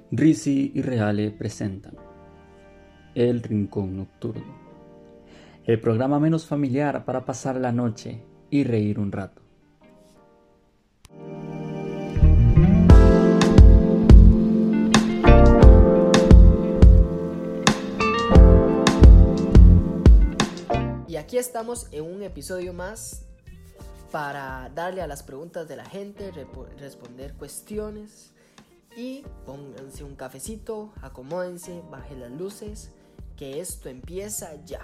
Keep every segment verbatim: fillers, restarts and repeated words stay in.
Rizzi y Reale presentan El Rincón Nocturno, el programa menos familiar para pasar la noche y reír un rato. Y aquí estamos en un episodio más para darle a las preguntas de la gente, repo- responder cuestiones y pónganse un cafecito, acomódense, bajen las luces, que esto empieza ya.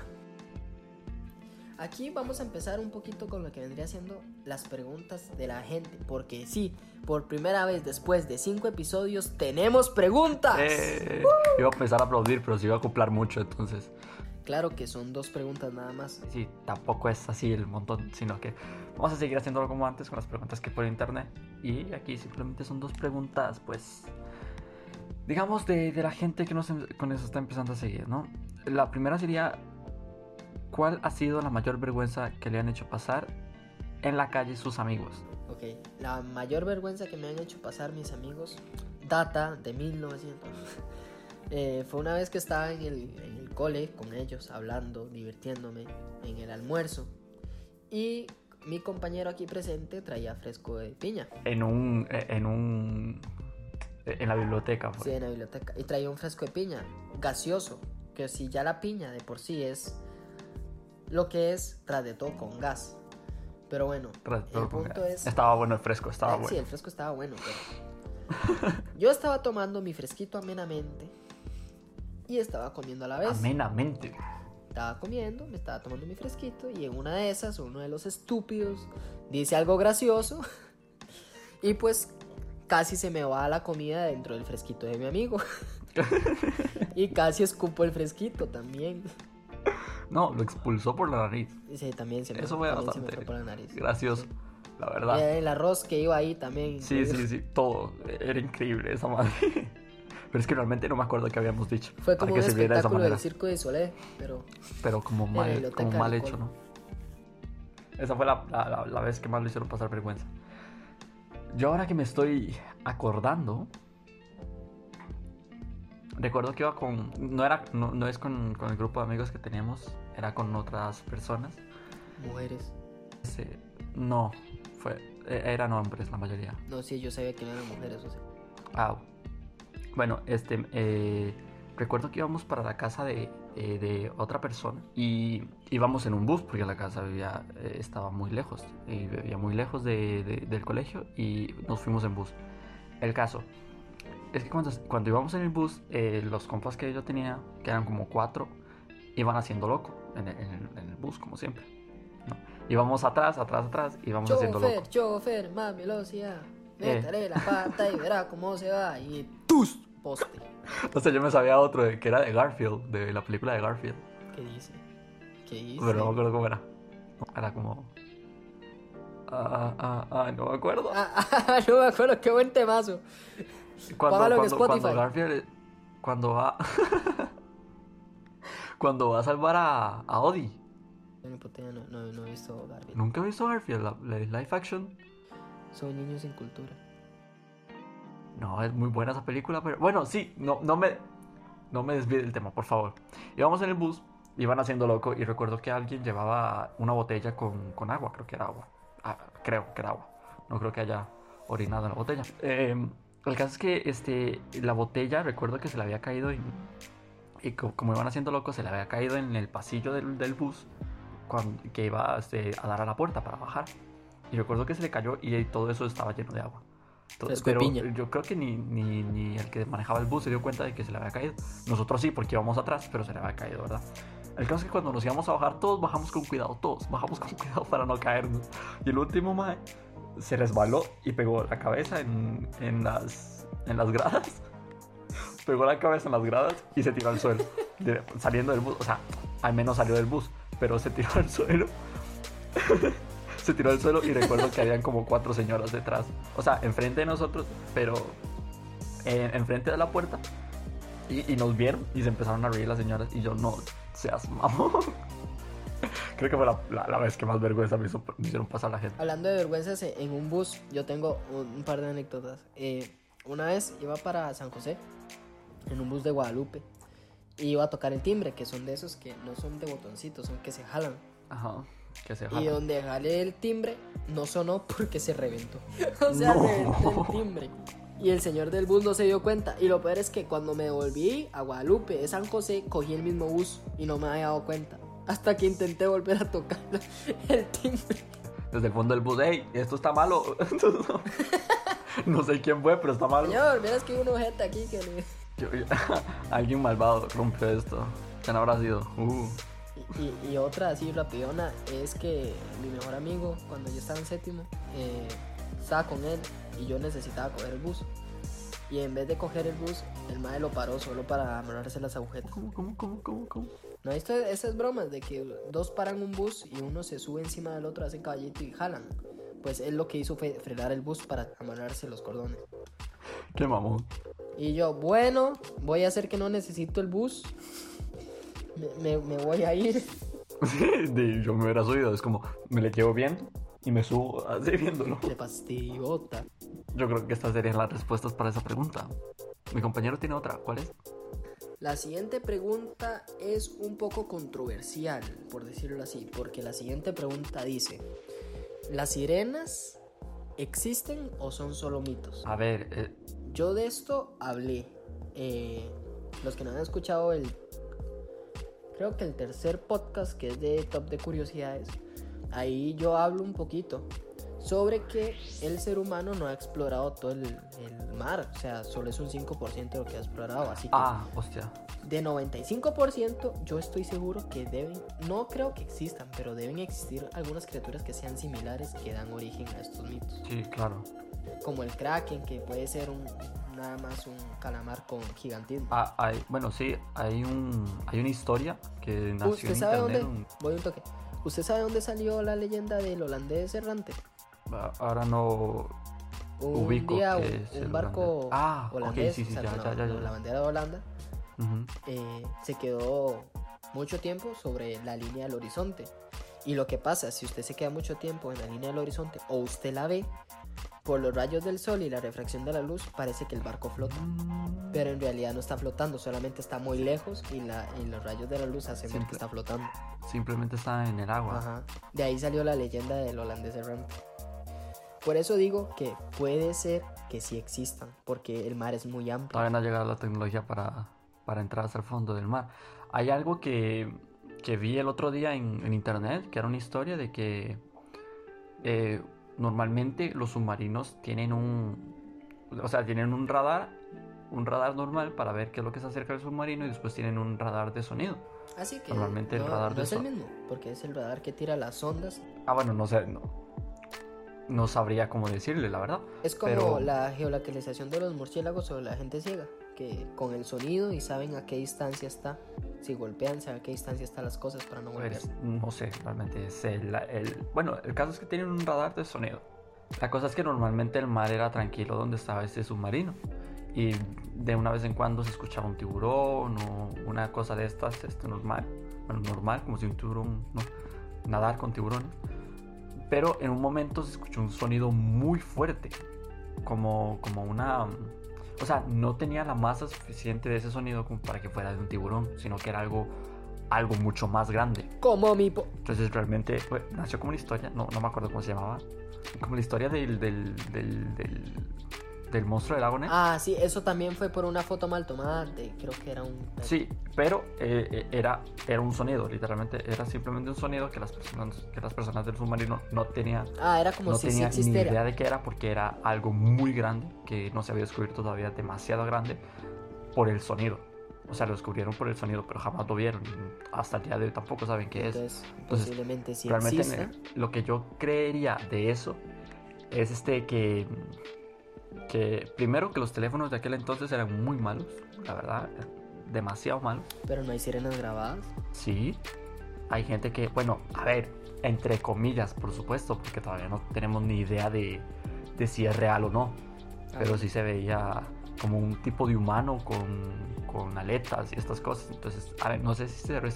Aquí vamos a empezar un poquito con lo que vendría siendo las preguntas de la gente, porque sí, por primera vez después de cinco episodios tenemos preguntas. Eh, iba a empezar a aplaudir, pero se iba a acoplar mucho, entonces Claro que son dos preguntas nada más. sí, tampoco es así el montón, sino que vamos a seguir haciéndolo como antes con las preguntas que por internet. Y aquí simplemente son dos preguntas, pues, digamos, de, de la gente que nos, con eso está empezando a seguir, ¿no? La primera sería, ¿cuál ha sido la mayor vergüenza que le han hecho pasar en la calle sus amigos? Ok, la mayor vergüenza que me han hecho pasar mis amigos data de mil novecientos. Eh, fue una vez que estaba en el, en el cole con ellos, hablando, divirtiéndome en el almuerzo. Y mi compañero aquí presente traía fresco de piña. En un, eh, en un, eh, en la biblioteca. Sí, en la biblioteca. Y traía un fresco de piña, gaseoso. Que si ya la piña de por sí es lo que es, tras de todo con gas. Pero bueno, el punto es... Estaba bueno el fresco, estaba eh, bueno. Sí, el fresco estaba bueno, pero... Yo estaba tomando mi fresquito amenamente y estaba comiendo a la vez. Amenamente. Estaba comiendo, me estaba tomando mi fresquito y en una de esas uno de los estúpidos dice algo gracioso y pues casi se me va la comida dentro del fresquito de mi amigo. Y casi escupo el fresquito también. No, lo expulsó por la nariz. Sí, también se me, Eso fue también se me bastante fue por la nariz. gracioso, Sí. la verdad. Y el arroz que iba ahí también. Sí, sí, sí, todo. Era increíble esa madre. Pero es que realmente no me acuerdo qué habíamos dicho. Fue como para un que se viera de esa espectáculo manera. del Circo de Solé, pero... Pero como en la mal, biblioteca como mal del hecho, cole. ¿no? Esa fue la, la, la, la vez que más lo hicieron pasar vergüenza. Yo ahora que me estoy acordando, recuerdo que iba con... No, era, no, no es con, con el grupo de amigos que teníamos, era con otras personas. Mujeres. Ese- no, fue, e- eran hombres la mayoría. No, sí, yo sabía que no eran mujeres, o sea. Ah, bueno, este, eh, recuerdo que íbamos para la casa de, eh, de otra persona y íbamos en un bus porque la casa vivía, eh, estaba muy lejos, y vivía muy lejos de, de- del colegio y nos fuimos en bus. El caso es que cuando, cuando íbamos en el bus, eh, los compas que yo tenía, que eran como cuatro, iban haciendo loco en el, en el- en el bus, como siempre, ¿no? Íbamos atrás, atrás, atrás, íbamos haciendo Chofer, loco. chofer, más velocidad. Eh. Métale la pata y verá cómo se va. Y tus poste. O sea, yo me sabía otro de- que era de Garfield, de la película de Garfield. ¿Qué dice? ¿Qué dice? Pero no me acuerdo cómo era. Era como... Ah, ah, ah, no me acuerdo. Ah, ah, no me acuerdo, qué buen temazo. Cuando, póngalo en cuando, Spotify. cuando Garfield... Cuando va... cuando va a salvar a, a Odie. Yo ni puta idea, no, no, no he visto Garfield. ¿Nunca he visto Garfield? La, la live action. Son niños sin cultura. No, es muy buena esa película, pero... Bueno, sí, no, no me... No me desvíe del tema, por favor. Íbamos en el bus, iban haciendo loco y recuerdo que alguien llevaba una botella con, con agua, creo que era agua. Ah, creo que era agua. No creo que haya orinado en la botella. Eh, el caso es que este, la botella, recuerdo que se le había caído en, y co- como iban haciendo loco, se le había caído en el pasillo del, del bus cuando, que iba este, a dar a la puerta para bajar. Y recuerdo que se le cayó y todo eso estaba lleno de agua. Todo- Fresco de pero piña. yo creo que ni, ni, ni el que manejaba el bus se dio cuenta de que se le había caído. Nosotros sí, porque íbamos atrás, pero se le había caído, ¿verdad? El caso es que cuando nos íbamos a bajar, todos bajamos con cuidado, todos bajamos con cuidado para no caernos. Y el último mae se resbaló y pegó la cabeza en, en, las, en las gradas. Pegó la cabeza en las gradas y se tiró al suelo, de- saliendo del bus. O sea, al menos salió del bus, pero se tiró al suelo. Se tiró al suelo y recuerdo que habían como cuatro señoras detrás. O sea, enfrente de nosotros, pero en, enfrente de la puerta. Y, y nos vieron y se empezaron a reír las señoras. Y yo, no seas mamón. Creo que fue la, la, la vez que más vergüenza me, hizo, me hicieron pasar la gente. Hablando de vergüenzas en un bus, yo tengo un, un par de anécdotas. Eh, una vez iba para San José en un bus de Guadalupe y iba a tocar el timbre, que son de esos que no son de botoncitos, son que se jalan. Ajá. Que se Y jala. donde jalé el timbre no sonó porque se reventó. O sea, No. reventó el timbre. Y el señor del bus no se dio cuenta. Y lo peor es que cuando me volví a Guadalupe de San José, cogí el mismo bus y no me había dado cuenta. Hasta que intenté volver a tocar el timbre. Desde el fondo del bus, hey, esto está malo. No sé quién fue, pero está malo. Señor, miras que hay un ojete aquí que le... Yo- yo- alguien malvado rompió esto. ¿Quién habrá sido? Uh. Y, y otra así rapidona es que mi mejor amigo, cuando yo estaba en séptimo, eh, estaba con él y yo necesitaba coger el bus. Y en vez de coger el bus, el mae lo paró solo para amarrarse las agujetas. ¿Cómo, cómo, cómo, cómo, cómo? ¿No has visto esas bromas de que dos paran un bus y uno se sube encima del otro, hacen caballito y jalan? Pues él lo que hizo fue frenar el bus para amarrarse los cordones. Qué mamón. Y yo, bueno, voy a hacer que no necesito el bus. Me, me, me voy a ir. Sí, de- yo me hubiera subido. Es como, me le llevo bien y me subo así viéndolo. De pastillota. Yo creo que estas serían las respuestas para esa pregunta. Mi compañero tiene otra. ¿Cuál es? La siguiente pregunta es un poco controversial, por decirlo así, porque la siguiente pregunta dice: ¿las sirenas existen o son solo mitos? A ver, eh, Yo de esto hablé. Eh, los que no han escuchado el, creo que el tercer podcast, que es de Top de Curiosidades, ahí yo hablo un poquito sobre que el ser humano no ha explorado todo el, el mar. O sea, solo es un cinco por ciento de lo que ha explorado. Así que ah, hostia. de noventa y cinco por ciento yo estoy seguro que deben, no creo que existan, pero deben existir algunas criaturas que sean similares, que dan origen a estos mitos. Sí, claro. Como el kraken, que puede ser un, nada más un calamar con gigantismo. Ah, hay, bueno, sí, hay un hay una historia que nació ¿Usted en sabe internet. dónde? Voy un toque. ¿Usted sabe dónde salió la leyenda del holandés errante? un- ah, ahora no Un ubico día qué un, es un el barco holandés. Ah, ok, holandés, sí, sí, o sea, ya, con ya, la, ya, ya. con la bandera de Holanda, Ujú. eh, se quedó mucho tiempo sobre la línea del horizonte. Y lo que pasa, si usted se queda mucho tiempo en la línea del horizonte o usted la ve, por los rayos del sol y la refracción de la luz, parece que el barco flota. Mm, Pero en realidad no está flotando, solamente está muy lejos y, la, y los rayos de la luz hacen ver Simple- que está flotando. Simplemente está en el agua. Ajá. De ahí salió la leyenda del holandés errante. Por eso digo que puede ser que sí existan, porque el mar es muy amplio. Todavía no ha llegado la tecnología para, para entrar hasta el fondo del mar. Hay algo que, que vi el otro día en, en internet, que era una historia de que eh, normalmente los submarinos tienen un, o sea, tienen un radar, un radar normal para ver qué es lo que se acerca al submarino, y después tienen un radar de sonido. Así que Normalmente el no, radar no de es el sol. mismo, porque es el radar que tira las ondas. Ah, bueno, no sé, no, no sabría cómo decirle, la verdad. Es como Pero- la geolocalización de los murciélagos sobre la gente ciega, que con el sonido y saben a qué distancia está. Si golpean, saben a qué distancia están las cosas para no golpear. Pues, no sé, realmente es el, el... Bueno, el caso es que tienen un radar de sonido. La cosa es que normalmente el mar era tranquilo donde estaba este submarino. Y de una vez en cuando se escuchaba un tiburón o una cosa de estas, este, normal. Bueno, normal, como si un tiburón, no, nadar con tiburones. Pero en un momento se escuchó un sonido muy fuerte. Como, como una... O sea, no tenía la masa suficiente de ese sonido como para que fuera de un tiburón, sino que era algo, algo mucho más grande. Como mi po- Entonces realmente pues, nació como una historia, no, no me acuerdo cómo se llamaba, como la historia del, del, del, del, del monstruo del lago Ness. Ah, sí, eso también fue por una foto mal tomada de, creo que era un... Sí, pero eh, eh, era, era un sonido, literalmente era simplemente un sonido que las personas, que las personas del submarino no tenían, Ah, era como no si sí tenían ni existiera. idea de qué era, porque era algo muy grande, que no se había descubierto todavía, demasiado grande, por el sonido. O sea, lo descubrieron por el sonido, pero jamás lo vieron. Hasta el día de hoy tampoco saben qué es. Entonces, Entonces, posiblemente sí Realmente exista. en- lo que yo creería de eso es este que, que primero que los teléfonos de aquel entonces eran muy malos, la verdad, demasiado malos. Pero no hay sirenas grabadas. Sí, hay gente que, bueno, a ver, entre comillas, por supuesto, porque todavía no tenemos ni idea de, de si es real o no, pero Ah, sí se veía como un tipo de humano con, con aletas y estas cosas. Entonces, a ver, no sé si se re-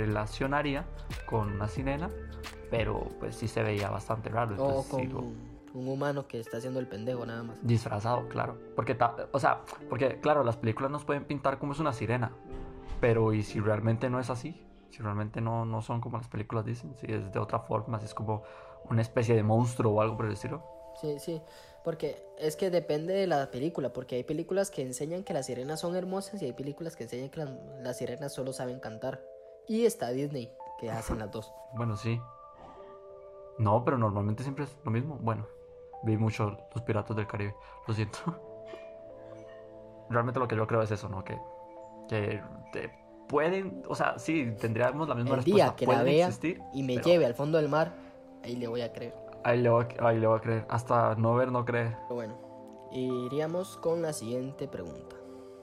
relacionaría con una sirena, pero pues sí se veía bastante raro. O Entonces, con, sí, lo- Un humano que está haciendo el pendejo nada más. Disfrazado, claro. Porque, ta- o sea, porque, claro, las películas nos pueden pintar como es una sirena. Pero, ¿y si realmente no es así? Si realmente no, no son como las películas dicen. Si es de otra forma, si es como una especie de monstruo o algo por el estilo. Sí, sí, porque es que depende de la película, porque hay películas que enseñan que las sirenas son hermosas y hay películas que enseñan que las, las sirenas solo saben cantar. Y está Disney, que hacen las dos. Bueno, sí. No, pero normalmente siempre es lo mismo. Bueno, vi mucho Los Piratas del Caribe. Lo siento. Realmente lo que yo creo es eso, ¿no? Que, que te pueden, o sea, sí, tendríamos la misma El respuesta. día que la Pueden vea existir, y me pero lleve al fondo del mar, ahí le voy a creer. Ahí le, voy a, ahí le voy a creer. Hasta no ver, no creer. Pero bueno, iríamos con la siguiente pregunta.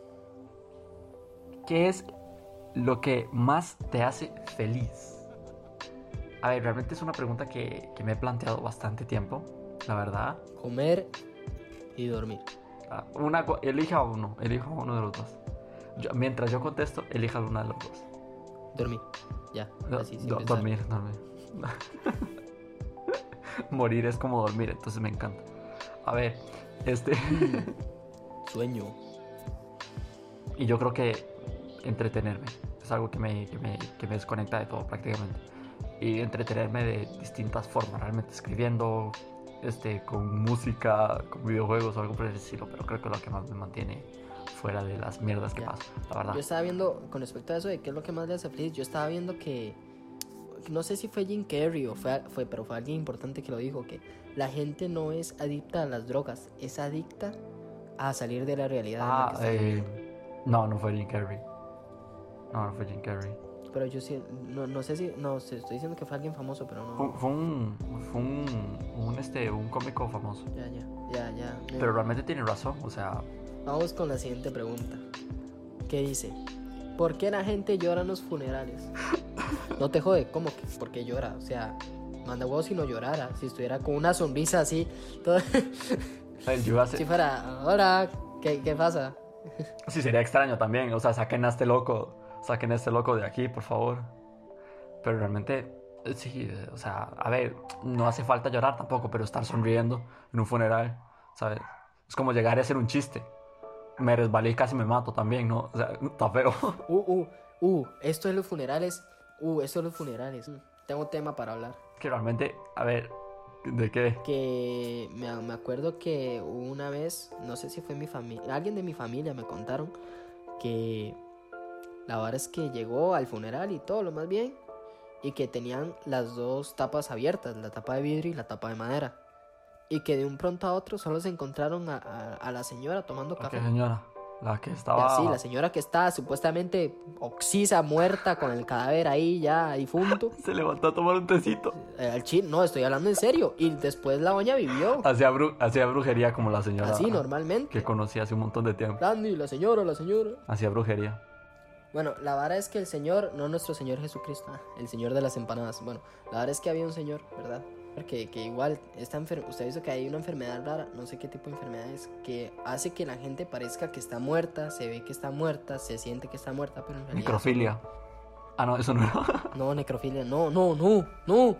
¿Qué es lo que más te hace feliz? A ver, realmente es una pregunta que, que me he planteado bastante tiempo, la verdad. Comer y dormir. Ah, Una, co- elija uno, elija uno de los dos. Yo- mientras yo contesto, elija una de los dos. Dormir, ya, Do- así, sin do- pensar. dormir, dormir. Morir es como dormir, entonces me encanta. A ver, este... Sueño. Y yo creo que entretenerme es algo que me, que me, que me desconecta de todo prácticamente. Y entretenerme de distintas formas, realmente escribiendo, este, con música, con videojuegos o algo por el estilo. Pero creo que es lo que más me mantiene fuera de las mierdas que Ya. pasan, la verdad. Yo estaba viendo, con respecto a eso de qué es lo que más le hace feliz, yo estaba viendo que, no sé si fue Jim Carrey o fue, fue, pero fue alguien importante que lo dijo, que la gente no es adicta a las drogas, es adicta a salir de la realidad en la Ah, que está eh, viviendo. no, no fue Jim Carrey. No, no fue Jim Carrey. Pero yo sí, no, no sé si, no sé, estoy diciendo que fue alguien famoso, pero no. Fue, fue un, fue un, un, este, un cómico famoso. Ya, ya, ya, ya. me- Pero realmente tiene razón, o sea, Vamos con la siguiente pregunta. ¿Qué dice? ¿Por qué la gente llora en los funerales? No te jode, ¿cómo que? ¿Por qué llora? O sea, manda huevos si no llorara. Si estuviera con una sonrisa así, todo... el yo iba a ser- si fuera, hola, ¿qué, qué pasa? sí sería extraño también, o sea, saquen a este loco, saquen a este loco de aquí, por favor. Pero realmente, eh, sí, eh, o sea, a ver, no hace falta llorar tampoco, pero estar sonriendo en un funeral, ¿sabes? Es como llegar a hacer un chiste. Me resbalé y casi me mato también, ¿no? O sea, está feo. Uh, uh, uh, esto es los funerales. Uh, esto es los funerales. Mm, Tengo tema para hablar. Que realmente, a ver, ¿de qué? Que me, me acuerdo que una vez, no sé si fue mi familia, alguien de mi familia me contaron que la verdad es que llegó al funeral y todo lo más bien, y que tenían las dos tapas abiertas, la tapa de vidrio y la tapa de madera, y que de un pronto a otro solo se encontraron a, a, a la señora tomando ¿La café. qué, señora? La que Y estaba... así, la señora que está supuestamente oxisa, muerta, con el cadáver ahí ya difunto. Se levantó a tomar un tecito. Eh, al chin, no, estoy hablando en serio. Y después la doña vivió Hacía, bru- hacía brujería como la señora así normalmente. que conocí hace un montón de tiempo. Randy, la señora, la señora. Hacía brujería. Bueno, la vara es que el Señor, no nuestro Señor Jesucristo, ah, el Señor de las empanadas. Bueno, la vara es que había un señor, ¿verdad? Que, que igual, esta enfer- usted dice que hay una enfermedad rara, no sé qué tipo de enfermedad es, que hace que la gente parezca que está muerta, se ve que está muerta, se siente que está muerta, pero en realidad... Necrofilia. Ah, no, eso no era. No, necrofilia, no, no, no, no.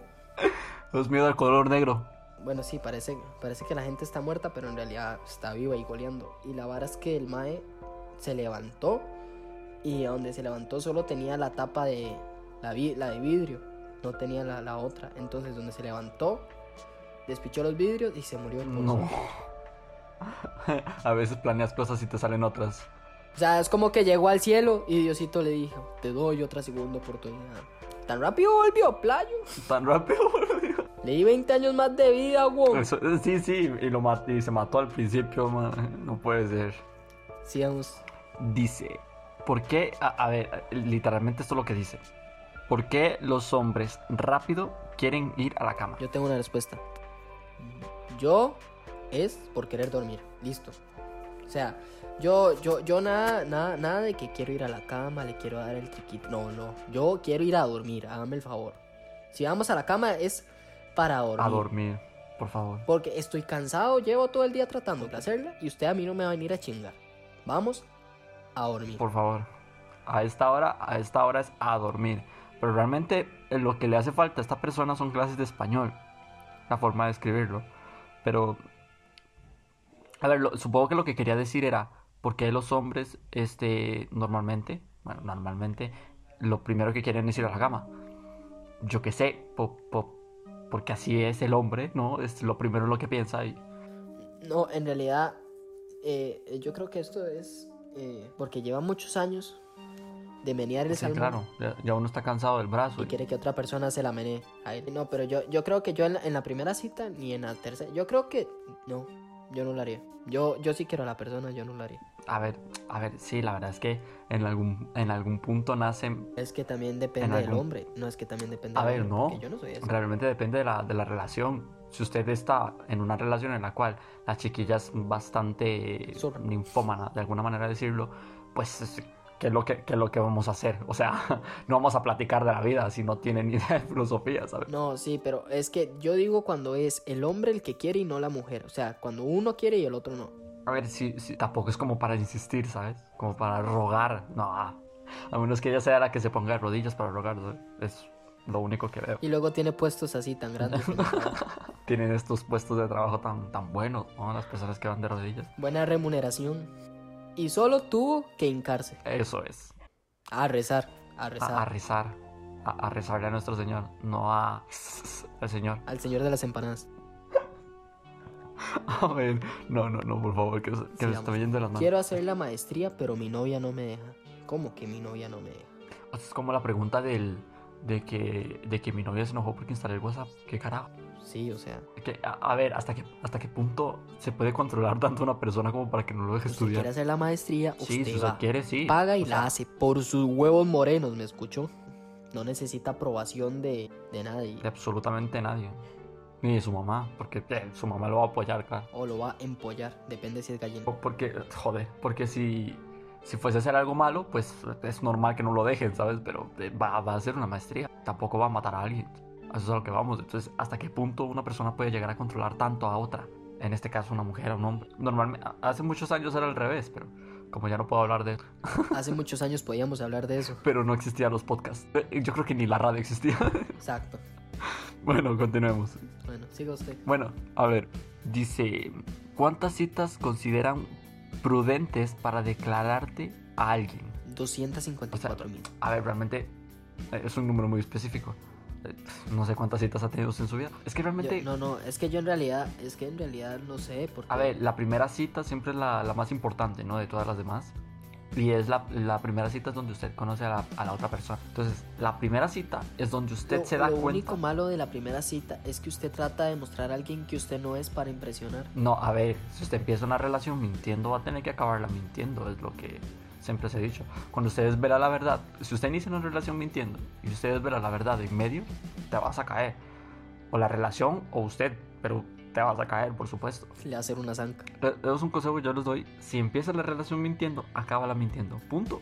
Es miedo al color negro. Bueno, sí, parece, parece que la gente está muerta, pero en realidad está viva y goleando. Y la vara es que el mae se levantó y a donde se levantó solo tenía la tapa de la, vi- la de vidrio, no tenía la, la otra. Entonces donde se levantó, despichó los vidrios y se murió. Por No. eso. A veces planeas cosas y te salen otras. O sea, es como que llegó al cielo y Diosito le dijo, te doy otra segunda oportunidad. Tan rápido volvió, playo. Tan rápido, boludo. Le di veinte años más de vida, güey. Eso- Sí, sí, y, lo mat- y se mató al principio, man. No puede ser. Sigamos. Dice, ¿por qué? A, a ver, literalmente esto es lo que dice. ¿Por qué los hombres rápido quieren ir a la cama? Yo tengo una respuesta. Yo es por querer dormir. Listo. O sea, yo, yo, yo nada, nada, nada de que quiero ir a la cama, le quiero dar el triquito. No, no. Yo quiero ir a dormir. Hágame el favor. Si vamos a la cama es para dormir. A dormir, por favor. Porque estoy cansado, llevo todo el día tratando de hacerla y usted a mí no me va a venir a chingar. Vamos a dormir. Por favor. A esta hora, a esta hora es a dormir. Pero realmente eh, lo que le hace falta a esta persona son clases de español. La forma de escribirlo. pero... A ver, lo- supongo que lo que quería decir era, ¿por qué los hombres, este, normalmente, bueno, normalmente, lo primero que quieren es ir a la cama? Yo qué sé, po- po- porque así es el hombre, ¿no? Es lo primero en lo que piensa y... No, en realidad, eh, yo creo que esto es eh, porque lleva muchos años de menear el Sí, salmón claro, ya, ya uno está cansado del brazo. y y- quiere que otra persona se la menee. a él. No, pero yo, yo creo que yo en la, en la primera cita ni en la tercera. Yo creo que no, yo no lo haría. Yo, yo sí quiero a la persona, yo no lo haría. A ver, a ver, sí, la verdad es que en algún, en algún punto nacen... Es que también depende En del algún- hombre, no es que también depende A del ver, hombre, no, porque yo no soy así. realmente depende de la, de la relación. Si usted está en una relación en la cual la chiquilla es bastante Zorra. ninfómana, de alguna manera decirlo, pues, es- ¿qué es lo que, qué es lo que vamos a hacer? O sea, no vamos a platicar de la vida si no tienen ni idea de filosofía, ¿sabes? No, sí, pero es que yo digo cuando es el hombre el que quiere y no la mujer. O sea, cuando uno quiere y el otro no. A ver, si, si- tampoco es como para insistir, ¿sabes? Como para rogar, no. A menos que ella sea la que se ponga de rodillas para rogar, ¿sabes? Es lo único que veo. Y luego tiene puestos así tan grandes. en el trabajo. Tienen estos puestos de trabajo tan, tan buenos, ¿no? Las personas que van de rodillas. Buena remuneración. Y solo tuvo que hincarse. Eso es. A rezar, a rezar. A, a rezar. A, a rezarle a nuestro Señor, no a al Señor. Al señor de las empanadas. A ver, no, no, no, por favor, que, se- que se Sigamos. está yendo de las manos. Quiero hacer la maestría, pero mi novia no me deja. ¿Cómo que mi novia no me deja? Es como la pregunta del, de, que, de que mi novia se enojó porque instalé el WhatsApp. ¿Qué carajo? Sí, o sea, Que, a, a ver, ¿hasta qué, ¿hasta qué punto se puede controlar tanto a una persona como para que no lo deje usted quiere estudiar? hacer la maestría, Sí, usted si usted va, quiere, sí. paga y O la sea, hace por sus huevos morenos, ¿me escuchó? No necesita aprobación de, de nadie. De absolutamente nadie. Ni de su mamá, porque eh, su mamá lo va a apoyar, claro. O lo va a empollar, depende si es gallina. O Porque, joder, porque si, si fuese a hacer algo malo, pues es normal que no lo dejen, ¿sabes? Pero eh, va, va a hacer una maestría. Tampoco va a matar a alguien. A eso es a lo que vamos. Entonces, ¿hasta qué punto una persona puede llegar a controlar tanto a otra? En este caso, una mujer o un hombre. Normalmente, hace muchos años era al revés, pero como ya no puedo hablar de eso. Hace muchos años podíamos hablar de eso. Pero no existían los podcasts. Eh, Yo creo que ni la radio existía. Exacto. Bueno, continuemos. Bueno, siga usted. Bueno, a ver, dice, ¿cuántas citas consideran prudentes para declararte a alguien? doscientos cincuenta y cuatro mil. A ver, realmente eh, es un número muy específico. Eh, No sé cuántas citas ha tenido usted en su vida. Es que realmente, No, no, es que yo en realidad, es que en realidad no sé, porque... a ver, la primera cita siempre es la, la más importante, ¿no? De todas las demás. Y es la, la primera cita es donde usted conoce a la, a la otra persona. Entonces, la primera cita es donde usted lo, se da lo cuenta. único malo de la primera cita es que usted trata de mostrar a alguien que usted no es para impresionar. No, a ver, si usted empieza una relación mintiendo, va a tener que acabarla mintiendo, es lo que siempre se ha dicho. Cuando ustedes verán la verdad, si usted inicia una relación mintiendo y ustedes verán la verdad en medio, te vas a caer. O la relación o usted, pero te vas a caer, por supuesto. Le va a hacer una zanca. Eh, Es un consejo que yo les doy. Si empiezas la relación mintiendo, acábala mintiendo. Punto.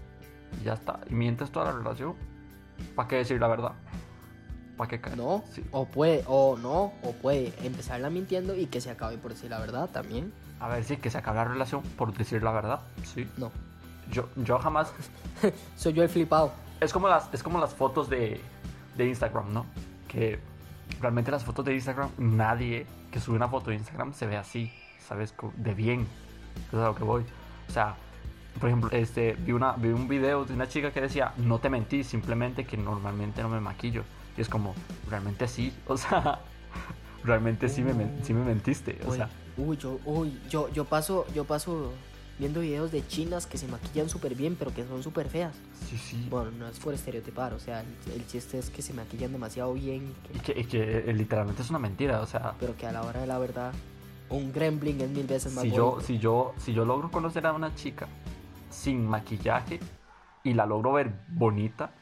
Y ya está. Y mientes toda la relación. ¿Para qué decir la verdad? ¿Para qué caer? No, Sí. o puede, o no, o puede empezarla mintiendo y que se acabe por decir la verdad también. A ver, sí, que se acabe la relación por decir la verdad. Sí. No, Yo, yo jamás... soy yo el flipado. Es como las, es como las fotos de, de Instagram, ¿no? Que realmente las fotos de Instagram, nadie que sube una foto de Instagram se ve así, ¿sabes? Co- De bien. Eso es a lo que voy. O sea, por ejemplo, este, vi, una, vi un video de una chica que decía, no te mentí, simplemente que normalmente no me maquillo. Y es como, realmente sí, o sea, realmente sí me, men- sí me mentiste, o Uy, sea. uy, yo, uy, yo, yo paso, yo paso viendo videos de chinas que se maquillan súper bien, pero que son súper feas. Sí, sí. Bueno, no es por estereotipar, o sea, el, el chiste es que se maquillan demasiado bien, que- Y que, y que eh, literalmente es una mentira, o sea. pero que a la hora de la verdad, un gremlin es mil veces más Si yo, bonito. si, yo, si yo logro conocer a una chica sin maquillaje y la logro ver bonita,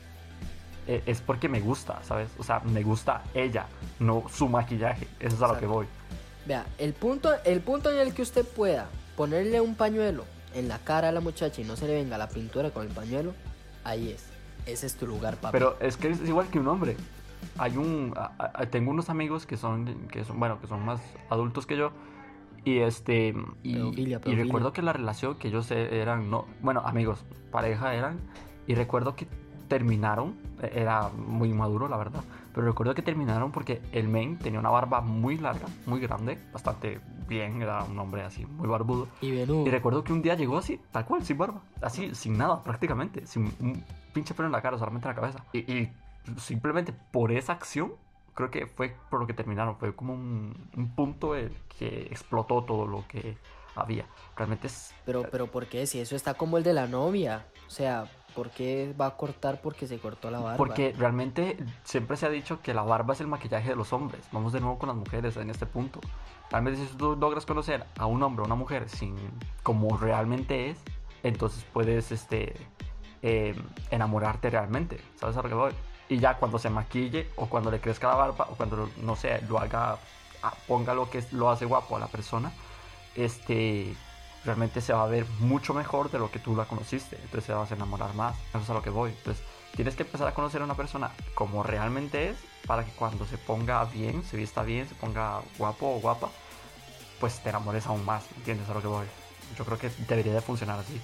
eh, es porque me gusta, ¿sabes? O sea, me gusta ella, no su maquillaje. Eso es a lo que Exacto. voy. Vea, el punto, el punto en el que usted pueda ponerle un pañuelo en la cara a la muchacha y no se le venga la pintura con el pañuelo, ahí es. Ese es tu lugar, papi. Pero es que es igual que un hombre. Hay un... a- a- tengo unos amigos que son, que son, bueno, que son más adultos que yo. Y este... Y, Pedofilia, y pedofilia. recuerdo que la relación que ellos e- eran... no Bueno, amigos, pareja eran. Y recuerdo que terminaron. e- Era muy maduro, la verdad. Pero recuerdo que terminaron porque el men tenía una barba muy larga, muy grande, bastante bien, era un hombre así, muy barbudo. Y venudo. Y recuerdo que un día llegó así, tal cual, sin barba, así, sin nada prácticamente, sin un pinche pelo en la cara, solamente en la cabeza. Y, y simplemente por esa acción, creo que fue por lo que terminaron, fue como un, un punto el que explotó todo lo que había. Realmente es... Pero, pero ¿por qué? Si eso está como el de la novia. O sea, ¿por qué va a cortar porque se cortó la barba? Porque realmente siempre se ha dicho que la barba es el maquillaje de los hombres. Vamos de nuevo con las mujeres en este punto. Realmente si tú logras conocer a un hombre o una mujer sin como realmente es, entonces puedes este, eh, enamorarte realmente. ¿Sabes a lo que voy? Y ya cuando se maquille o cuando le crezca la barba o cuando, no sé, lo haga, ponga lo que lo hace guapo a la persona, este... realmente se va a ver mucho mejor de lo que tú la conociste. Entonces se vas a enamorar más. Eso es a lo que voy. Entonces tienes que empezar a conocer a una persona como realmente es, para que cuando se ponga bien, se vista bien, se ponga guapo o guapa, pues te enamores aún más. ¿Entiendes a lo que voy? Yo creo que debería de funcionar así.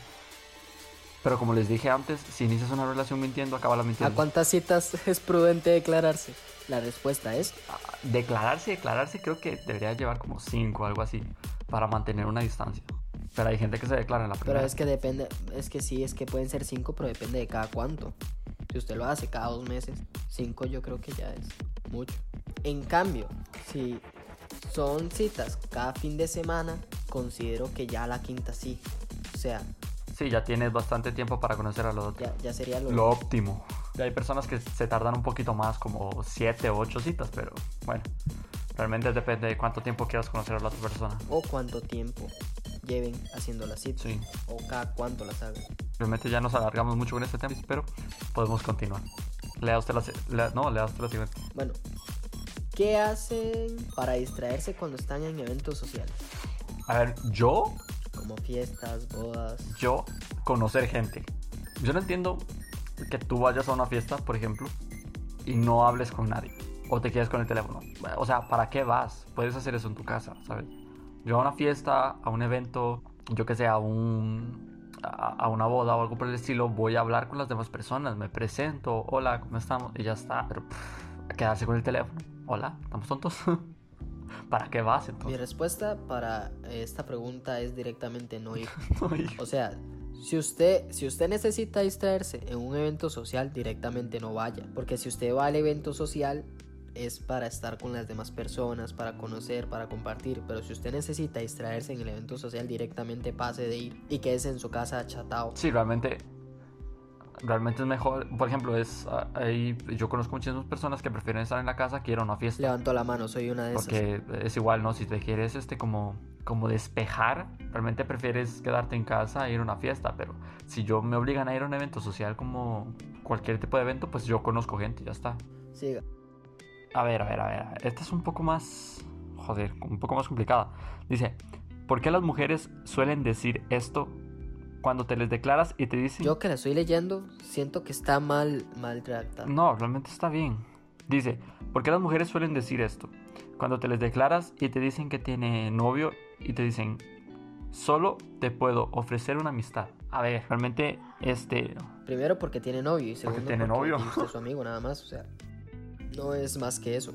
Pero como les dije antes, si inicias una relación mintiendo, acaba la mintiendo. ¿A cuántas citas es prudente declararse? La respuesta es... Declararse, declararse creo que debería llevar como cinco o algo así, para mantener una distancia. Pero hay gente que se declara en la primera. Pero es que depende, es que sí, es que pueden ser cinco, pero depende de cada cuánto. Si usted lo hace cada dos meses, cinco yo creo que ya es mucho. En cambio, si son citas cada fin de semana, considero que ya la quinta sí. O sea... Sí, ya tienes bastante tiempo para conocer a los otros. Ya, ya sería lo... lo óptimo. Ya hay personas que se tardan un poquito más, como siete o ocho citas, pero bueno, realmente depende de cuánto tiempo quieras conocer a la otra persona. O cuánto tiempo lleven haciendo las citas. Sí. O cada cuánto las hagan. Realmente ya nos alargamos mucho con este tema, pero podemos continuar. Lea usted la, lea, no, lea usted la siguiente. Bueno, ¿qué hacen para distraerse cuando están en eventos sociales? A ver, yo, Como fiestas, bodas. yo, conocer gente. Yo no entiendo que tú vayas a una fiesta, por ejemplo, y no hables con nadie. O te quedes con el teléfono. O sea, ¿para qué vas? Puedes hacer eso en tu casa, ¿sabes? Yo a una fiesta, a un evento, yo que sé, a un... a, a una boda o algo por el estilo, voy a hablar con las demás personas, me presento, hola, ¿cómo estamos? Y ya está, pero pff, quedarse con el teléfono. Hola, ¿estamos tontos? ¿Para qué vas Mi entonces? respuesta para esta pregunta es directamente no ir. No, hijo. O sea, si usted, si usted necesita distraerse en un evento social, directamente no vaya. Porque si usted va al evento social, es para estar con las demás personas, para conocer, para compartir. Pero si usted necesita distraerse en el evento social, directamente pase de ir y quédese en su casa achatado. Sí, realmente, realmente es mejor. Por ejemplo, es ahí yo conozco muchísimas personas que prefieren estar en la casa que ir a una fiesta. Levanto la mano, soy una de esas. Porque es igual, ¿no? Si te quieres este como, como despejar, realmente prefieres quedarte en casa e ir a una fiesta. Pero si yo me obligan a ir a un evento social como cualquier tipo de evento, pues yo conozco gente, ya está. Siga. A ver, a ver, a ver. Esta es un poco más... Joder, un poco más complicada. Dice, ¿por qué las mujeres suelen decir esto cuando te les declaras y te dicen... Yo que la estoy leyendo, siento que está mal, mal redactada. No, realmente está bien. Dice, ¿por qué las mujeres suelen decir esto? Cuando te les declaras y te dicen que tiene novio y te dicen, solo te puedo ofrecer una amistad. A ver, realmente, este... Primero porque tiene novio y segundo tiene porque novio. usted es su amigo nada más, o sea, no es más que eso.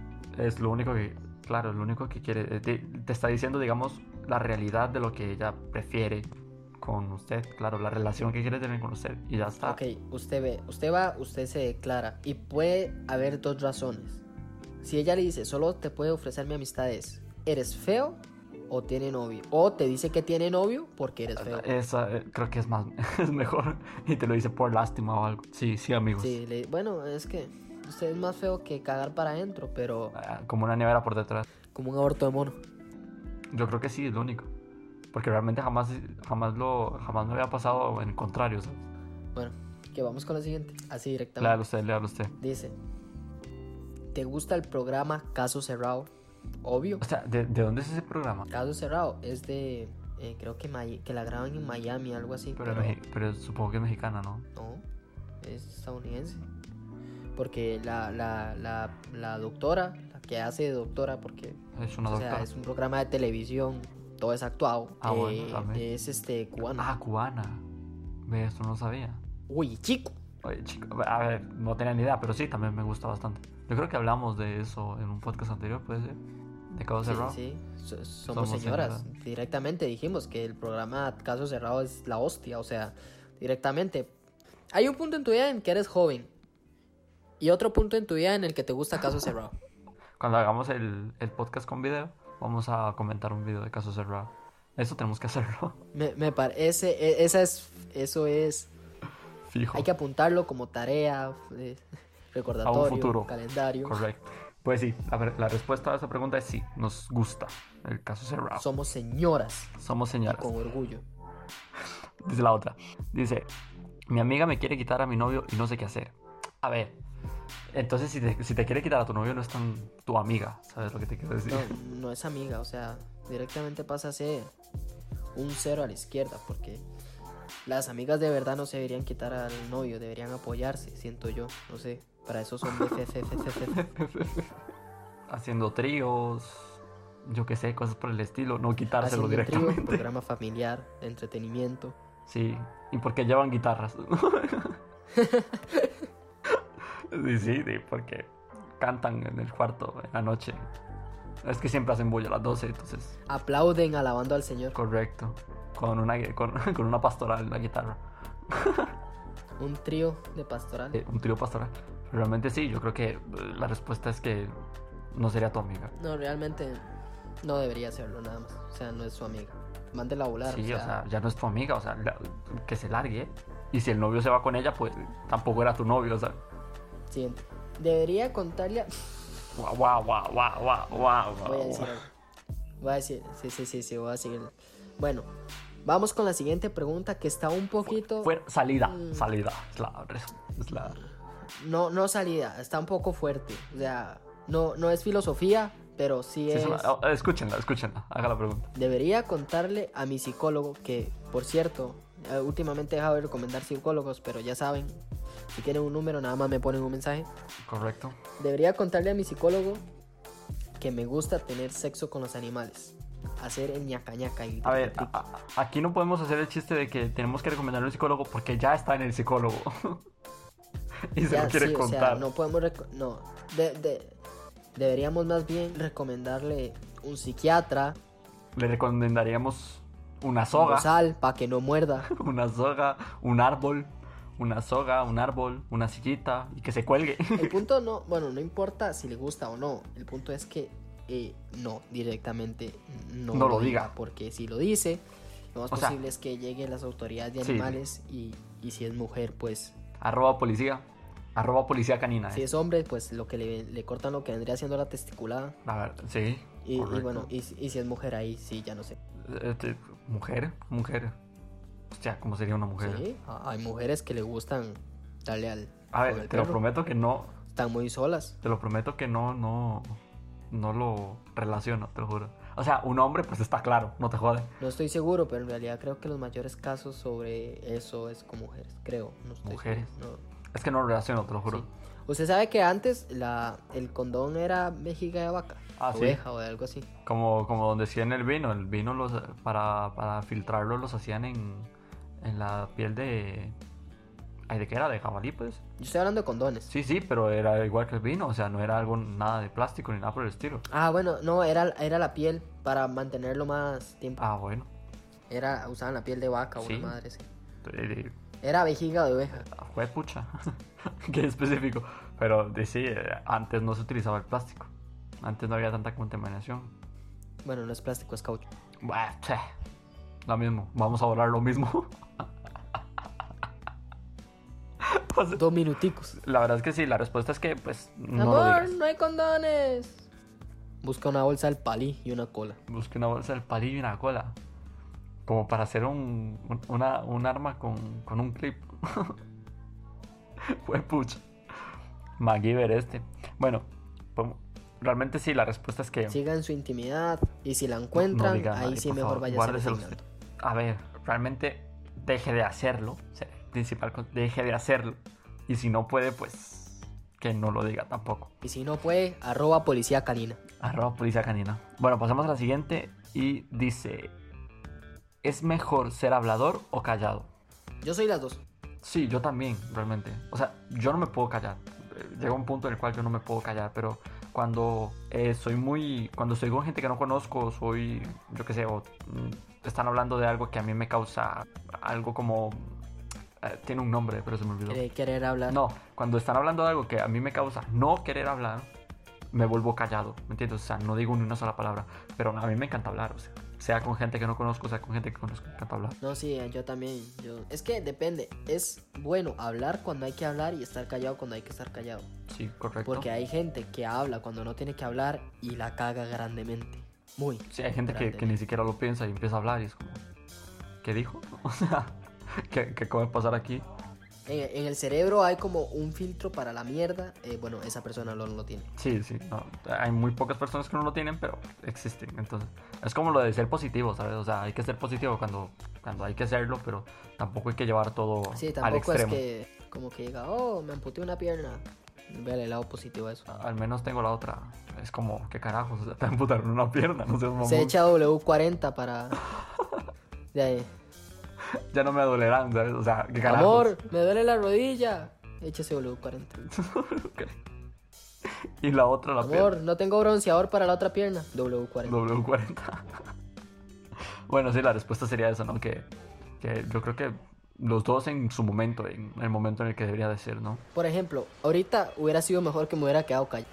Es lo único que... Claro, es lo único que quiere... Te, te está diciendo, digamos, la realidad de lo que ella prefiere con usted. Claro, la relación que quiere tener con usted. Y ya está. Ok, usted ve, usted va, usted se declara y puede haber dos razones. Si ella le dice, solo te puede ofrecer mi amistad, es, ¿eres feo o tiene novio? O te dice que tiene novio porque eres feo. Esa eh, creo que es más... es mejor. Y te lo dice por lástima o algo. Sí, sí, amigos. Sí, le- bueno, es que usted es más feo que cagar para adentro, pero Ah, como una nevera por detrás. como un aborto de mono. Yo creo que sí, es lo único. Porque realmente jamás, jamás, lo, jamás me había pasado en contrario, ¿sabes? Bueno, que vamos con la siguiente, así Léalo directamente. usted, léalo usted. Dice, ¿te gusta el programa Caso Cerrado? Obvio. O sea, ¿de, de dónde es ese programa? Caso Cerrado es de, eh, creo que, May- que la graban en Miami, algo así. Pero, Pero, Mexi- pero supongo que es mexicana, ¿no? no, es estadounidense. Porque la, la, la, la doctora, la que hace de doctora, porque Es una o doctora. sea, es un programa de televisión, todo es actuado. Ah, eh, bueno, también. es este cubano. Ah, cubana. Ve, esto no lo sabía. Uy, chico. Oye, chico, a ver, no tenía ni idea, pero sí, también me gusta bastante. Yo creo que hablamos de eso en un podcast anterior, puede ser. De Caso Sí, Cerrado. sí, so- somos, Somos señoras. señoras. Directamente dijimos que el programa Caso Cerrado es la hostia, o sea, directamente. Hay un punto en tu vida en que eres joven y otro punto en tu vida en el que te gusta Caso Cerrado. Cuando hagamos el, el podcast con video, vamos a comentar un video de Caso Cerrado. Eso tenemos que hacerlo. Me, me parece, e- esa es, eso es, Fijo. hay que apuntarlo como tarea, eh, recordatorio, futuro. calendario. Correcto. Pues sí, a ver, la respuesta a esa pregunta es sí, nos gusta el Caso Cerrado. Somos señoras Somos señoras. con orgullo. Dice la otra. Dice, mi amiga me quiere quitar a mi novio y no sé qué hacer. A ver, entonces si te, si te quiere quitar a tu novio no es tan tu amiga, ¿sabes lo que te quiero decir? No, no es amiga, o sea, directamente pasa a ser un cero a la izquierda, porque las amigas de verdad no se deberían quitar al novio, deberían apoyarse, siento yo, no sé, para eso son B F F F F F. Haciendo tríos, yo qué sé, cosas por el estilo, no quitárselo Haciendo un trío, directamente. programa familiar, de entretenimiento. Sí, y porque llevan guitarras. Sí, sí, sí, porque cantan en el cuarto en la noche. Es que siempre hacen bulla a las doce, entonces, Aplauden alabando al Señor. correcto. Con una, con, con una pastoral en la guitarra. Un trío de pastoral. Eh, un trío pastoral. Realmente sí, yo creo que eh, la respuesta es que no sería tu amiga. No, realmente no debería serlo nada más. O sea, no es su amiga. Mándela a volar. Sí, o sea, ya no es tu amiga, o sea, la- que se largue. ¿Eh? Y si el novio se va con ella, pues tampoco era tu novio, o sea. siguiente. Debería contarle a... Guau, guau, guau, guau, guau, guau, Voy a decir algo. Voy a decir, sí, sí, sí, sí, voy a seguir. Bueno, vamos con la siguiente pregunta que está un poquito... Fue salida, Mm. salida. Es la, es la... No, no salida, está un poco fuerte. O sea, no, no es filosofía, pero sí Sí, es... es una- oh, escúchenla, escúchenla. Haga la pregunta. Debería contarle a mi psicólogo que, por cierto, eh, últimamente he dejado de recomendar psicólogos, pero ya saben, si tienen un número nada más me ponen un mensaje. Correcto. Debería contarle a mi psicólogo que me gusta tener sexo con los animales. Hacer el ñaca ñaca y A ver, a- a- aquí no podemos hacer el chiste de que tenemos que recomendarle a un psicólogo porque ya está en el psicólogo. Y se Ya, lo quiere sí, o contar. sea, no podemos reco- no, de- de- deberíamos más bien recomendarle un psiquiatra, Le recomendaríamos una un soga. bozal para que no muerda. Una soga, un árbol, una soga, un árbol, una sillita y que se cuelgue. El punto no, bueno, no importa si le gusta o no. El punto es que eh, no, directamente no, No lo diga. Porque si lo dice, lo más O sea, posible es que lleguen las autoridades de sí. animales y, y si es mujer, pues, Arroba policía. Arroba policía canina. si eh. es hombre, pues lo que le, le cortan lo que vendría siendo la testiculada. A ver, sí. Y, y correcto. bueno, y, si- y si es mujer ahí, sí, ya no sé. Este, mujer, mujer. Hostia, ¿cómo sería una mujer? Sí, a- hay mujeres que le gustan darle al... A con ver, el te lo perro. prometo que no. Están muy solas. Te lo prometo que no, no. No lo relaciono, te lo juro. O sea, un hombre, pues está claro, no te jode. No estoy seguro, pero en realidad creo que los mayores casos sobre eso es con mujeres. Creo, no estoy Mujeres. seguro, no. Es que no lo relaciono, te lo juro. Sí. Usted sabe que antes la, el condón era vejiga de vaca, Ah, sí. oveja o de algo así. Como, como donde decían el vino, el vino los, para, para filtrarlo los hacían en, en la piel de... Ay, ¿de qué era? ¿De jabalí, pues? Yo estoy hablando de condones. Sí, sí, pero era igual que el vino, o sea, no era algo nada de plástico ni nada por el estilo. Ah, bueno, no, era, era la piel para mantenerlo más tiempo. Ah, bueno. Era, usaban la piel de vaca o Sí. una madre así. Eh, Era vejiga de oveja. Fue pucha. Qué específico. Pero de sí, eh, antes no se utilizaba el plástico. Antes no había tanta contaminación. Bueno, no es plástico, es caucho. Buah, che, lo mismo, vamos a volar lo mismo. O sea, Dos minuticos. la verdad es que sí, la respuesta es que, pues, no lo Amor, digas. no hay condones. Busca una bolsa del palí y una cola. Busque una bolsa del palillo y una cola. Como para hacer un, un, una, un arma con, con un clip. Fue pucha. MacGyver este. Bueno, pues, realmente sí, la respuesta es que... Sigan su intimidad y si la no encuentran, diga a ahí nadie, sí por mejor favor, vaya a guárdeselo ser usted. A ver, realmente deje de hacerlo. O sea, principal, cosa, deje de hacerlo. Y si no puede, pues que no lo diga tampoco. Y si no puede, arroba policía canina. Arroba policía canina. Bueno, pasamos a la siguiente y dice: ¿es mejor ser hablador o callado? Yo soy las dos. Sí, yo también, realmente. O sea, yo no me puedo callar. eh, llega un punto en el cual yo no me puedo callar, pero cuando eh, soy muy, cuando estoy con gente que no conozco, soy, yo qué sé, o mm, están hablando de algo que a mí me causa algo como, eh, tiene un nombre, pero se me olvidó. Eh, querer hablar. No, cuando están hablando de algo que a mí me causa no querer hablar, me vuelvo callado, ¿me entiendes? O sea, no digo ni una sola palabra, pero a mí me encanta hablar, o sea, sea con gente que no conozco, sea con gente que conozco, me encanta hablar. No, sí, yo también. Yo... Es que depende. Es bueno hablar cuando hay que hablar y estar callado cuando hay que estar callado. Sí, correcto. Porque hay gente que habla cuando no tiene que hablar y la caga grandemente. Muy. Sí, hay gente que, que ni siquiera lo piensa y empieza a hablar y es como, ¿qué dijo? O sea, ¿qué, qué acaba de pasar aquí? En, en el cerebro hay como un filtro para la mierda. Eh, bueno, esa persona no lo tiene. Sí, sí, no, hay muy pocas personas que no lo tienen, pero existen. Entonces, es como lo de ser positivo, ¿sabes? O sea, hay que ser positivo cuando, cuando hay que serlo, pero tampoco hay que llevar todo Sí, al tampoco es extremo. que como que diga, oh, me amputé una pierna. Véale el lado positivo a eso. Al menos tengo la otra. Es como, ¿qué carajos? O sea, te amputaron una pierna, no seas mamón. Se echa doble cuarenta para... De ahí. Ya no me dolerán, ¿sabes? O sea, ¿qué carajos? Amor, me duele la rodilla. Échese doble cuarenta. Ok. Y la otra, la pierna. Amor, no tengo bronceador para la otra pierna. doble cuarenta. W cuarenta. Bueno, sí, la respuesta sería eso, ¿no? Que, que yo creo que los dos en su momento, en el momento en el que debería de ser, ¿no? Por ejemplo, ahorita hubiera sido mejor que me hubiera quedado callado.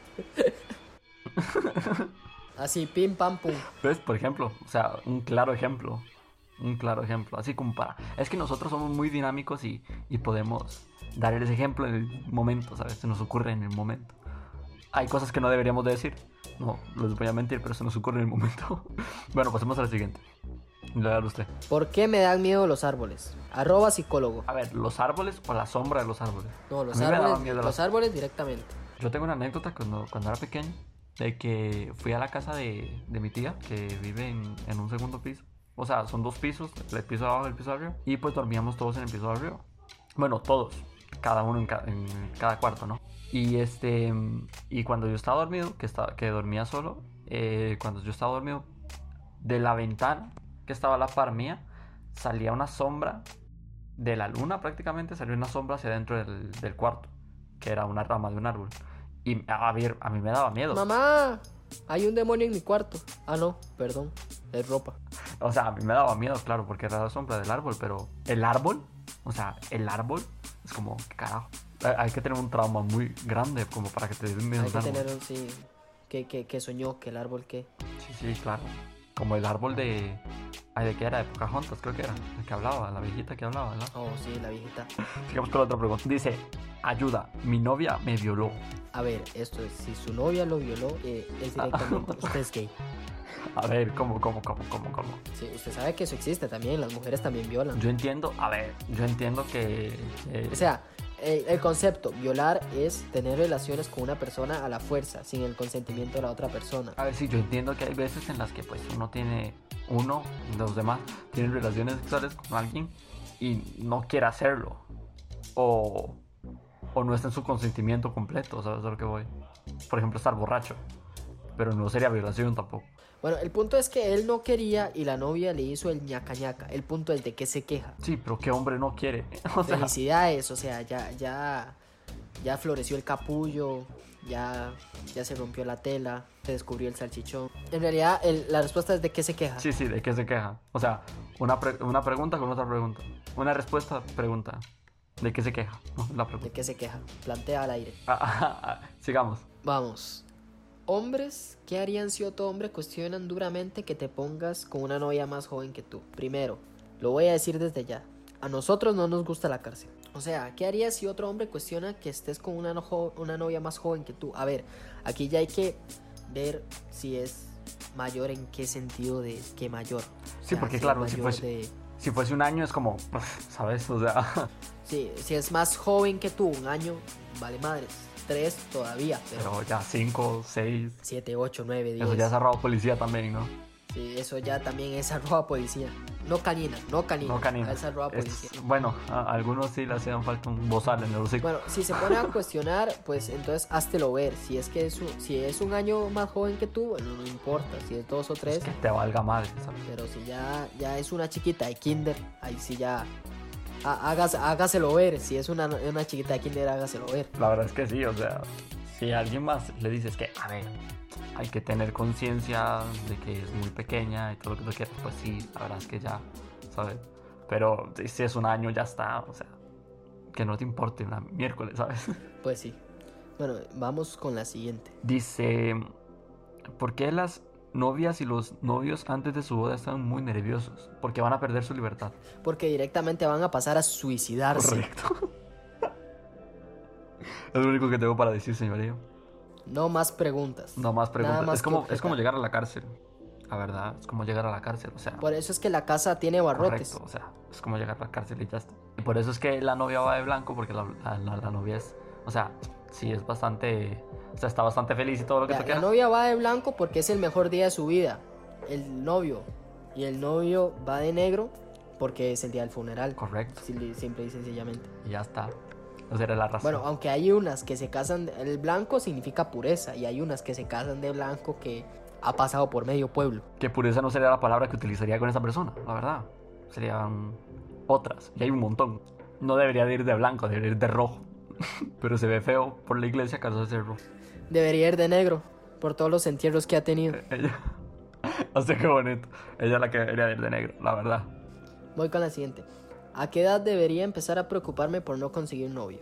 Así, pim, pam, pum. ¿Ves? Por ejemplo, o sea, un claro ejemplo. Un claro ejemplo. Así como para... Es que nosotros somos muy dinámicos y, y podemos dar ese ejemplo en el momento, ¿sabes? Se nos ocurre en el momento. Hay cosas que no deberíamos de decir. No, les voy a mentir, pero se nos ocurre en el momento. Bueno, pasemos a la siguiente. Le da usted. ¿Por qué me dan miedo los árboles? Arroba psicólogo. A ver, ¿los árboles o la sombra de los árboles? No, los A mí me daban árboles, miedo los las- árboles directamente. Yo tengo una anécdota cuando, cuando era pequeño, de que fui a la casa de, de mi tía, que vive en, en un segundo piso. O sea, son dos pisos, el piso de abajo y el piso de arriba. Y pues dormíamos todos en el piso de arriba. Bueno, todos, cada uno en, ca- en cada cuarto, ¿no? Y este y cuando yo estaba dormido, que, estaba, que dormía solo, eh, cuando yo estaba dormido, de la ventana que estaba a la par mía, salía una sombra de la luna prácticamente, salió una sombra hacia dentro del, del cuarto, que era una rama de un árbol. Y a ver, a mí me daba miedo. Mamá, hay un demonio en mi cuarto. Ah, no, perdón, es ropa. O sea, a mí me daba miedo, claro, porque era la sombra del árbol, pero el árbol, o sea, el árbol es como, ¿qué carajo? Hay- Hay que tener un trauma muy grande como para que te den miedo Hay el que árbol. tener un, sí, que, que, que soñó, que el árbol que... Sí, sí, claro. Como el árbol de... Ay, ¿de qué era? De Pocahontas, creo que era. El que hablaba, la viejita que hablaba, ¿verdad? Oh, sí, la viejita. Sigamos con la otra pregunta. Dice, ayuda, mi novia me violó. A ver, esto es, si su novia lo violó, eh, es directamente, usted es gay. A ver, ¿cómo, cómo, cómo, cómo, cómo? Sí, usted sabe que eso existe también, las mujeres también violan. Yo entiendo, a ver, yo entiendo que... que- O sea, el, el concepto, violar es tener relaciones con una persona a la fuerza, sin el consentimiento de la otra persona. A ver, sí, yo entiendo que hay veces en las que pues uno tiene... Uno, los demás, tienen relaciones sexuales con alguien y no quiere hacerlo. O... O no está en su consentimiento completo, ¿sabes a lo que voy? Por ejemplo, estar borracho. Pero no sería violación tampoco. Bueno, el punto es que él no quería y la novia le hizo el ñaca ñaca. El punto es de que se queja. Sí, pero ¿qué hombre no quiere? O sea, Felicidades, o sea, ya, ya, ya floreció el capullo, ya, ya se rompió la tela, se descubrió el salchichón. En realidad, el- la respuesta es de que se queja. sí, sí, ¿de qué se queja? O sea, una, pre- una pregunta con otra pregunta. Una respuesta, pregunta. ¿De qué se queja? No, la ¿De pregunta. qué se queja? Plantea al aire. Ah, ah, ah, sigamos. Vamos. Hombres, ¿qué harían si otro hombre cuestionan duramente que te pongas con una novia más joven que tú? Primero, lo voy a decir desde ya. A nosotros no nos gusta la cárcel. O sea, ¿qué harías si otro hombre cuestiona que estés con una, no- jo- una novia más joven que tú? A ver, aquí ya hay que ver si es mayor en qué sentido de qué mayor. O Sí, sea, porque si es claro, si mayor fuese- de- Si fuese un año es como, ¿sabes? O sea, Sí, si es más joven que tú, un año, vale madres. Tres todavía, pero pero ya cinco, seis. siete, ocho, nueve, diez. Eso ya es arroba policía también, ¿no? Sí, eso ya también es arroba policía. No canina, no canina. No canina. Es arroba Es- policía. bueno, a a algunos sí le hacían falta un bozal en el hocico. Bueno, si se pone a cuestionar, pues entonces háztelo ver. Si es que es un, si es un año más joven que tú, bueno, no importa. Si es dos o tres, Es que te valga madre, ¿sabes? pero si ya, ya es una chiquita de kinder, ahí sí ya, Há- hágase- hágaselo ver. Si es una, una chiquita de kinder, hágaselo ver. La verdad es que sí, o sea, si a alguien más le dices que, a ver, hay que tener conciencia de que es muy pequeña y todo lo que tú quieras, pues sí, la verdad es que ya, ¿sabes? Pero si es un año, ya está, o sea, que no te importe una miércoles, ¿sabes? Pues sí. Bueno, vamos con la siguiente. Dice, ¿por qué las novias y los novios antes de su boda están muy nerviosos? Porque van a perder su libertad. Porque directamente van a pasar a suicidarse. Correcto. Es lo único que tengo para decir, señorío. No más preguntas. No más Nada preguntas. más Es que como, objetar. es como llegar a la cárcel. La verdad, es como llegar a la cárcel, o sea. Por eso es que la casa tiene barrotes. Correcto, o sea, es como llegar a la cárcel y ya está. Y por eso es que la novia va de blanco, porque la, la, la- la novia es, o sea, sí es bastante, o sea, está bastante feliz y todo lo que La, tú la quieras. novia va de blanco porque es el mejor día de su vida. El novio. Y el novio va de negro porque es el día del funeral. Correcto, Sí, simple y sencillamente. y ya está. O sea, era la razón. Bueno, aunque hay unas que se casan, el blanco significa pureza, y hay unas que se casan de blanco que ha pasado por medio pueblo. Que pureza no sería la palabra que utilizaría con esa persona, la verdad. Serían otras, y hay un montón. No debería de ir de blanco, debería ir de rojo. Pero se ve feo por la iglesia, caso de ser rojo. Debería ir de negro por todos los entierros que ha tenido. Ella, o sea, qué bonito. Ella es la que debería de ir de negro, la verdad. Voy con la siguiente. ¿A qué edad debería empezar a preocuparme por no conseguir un novio?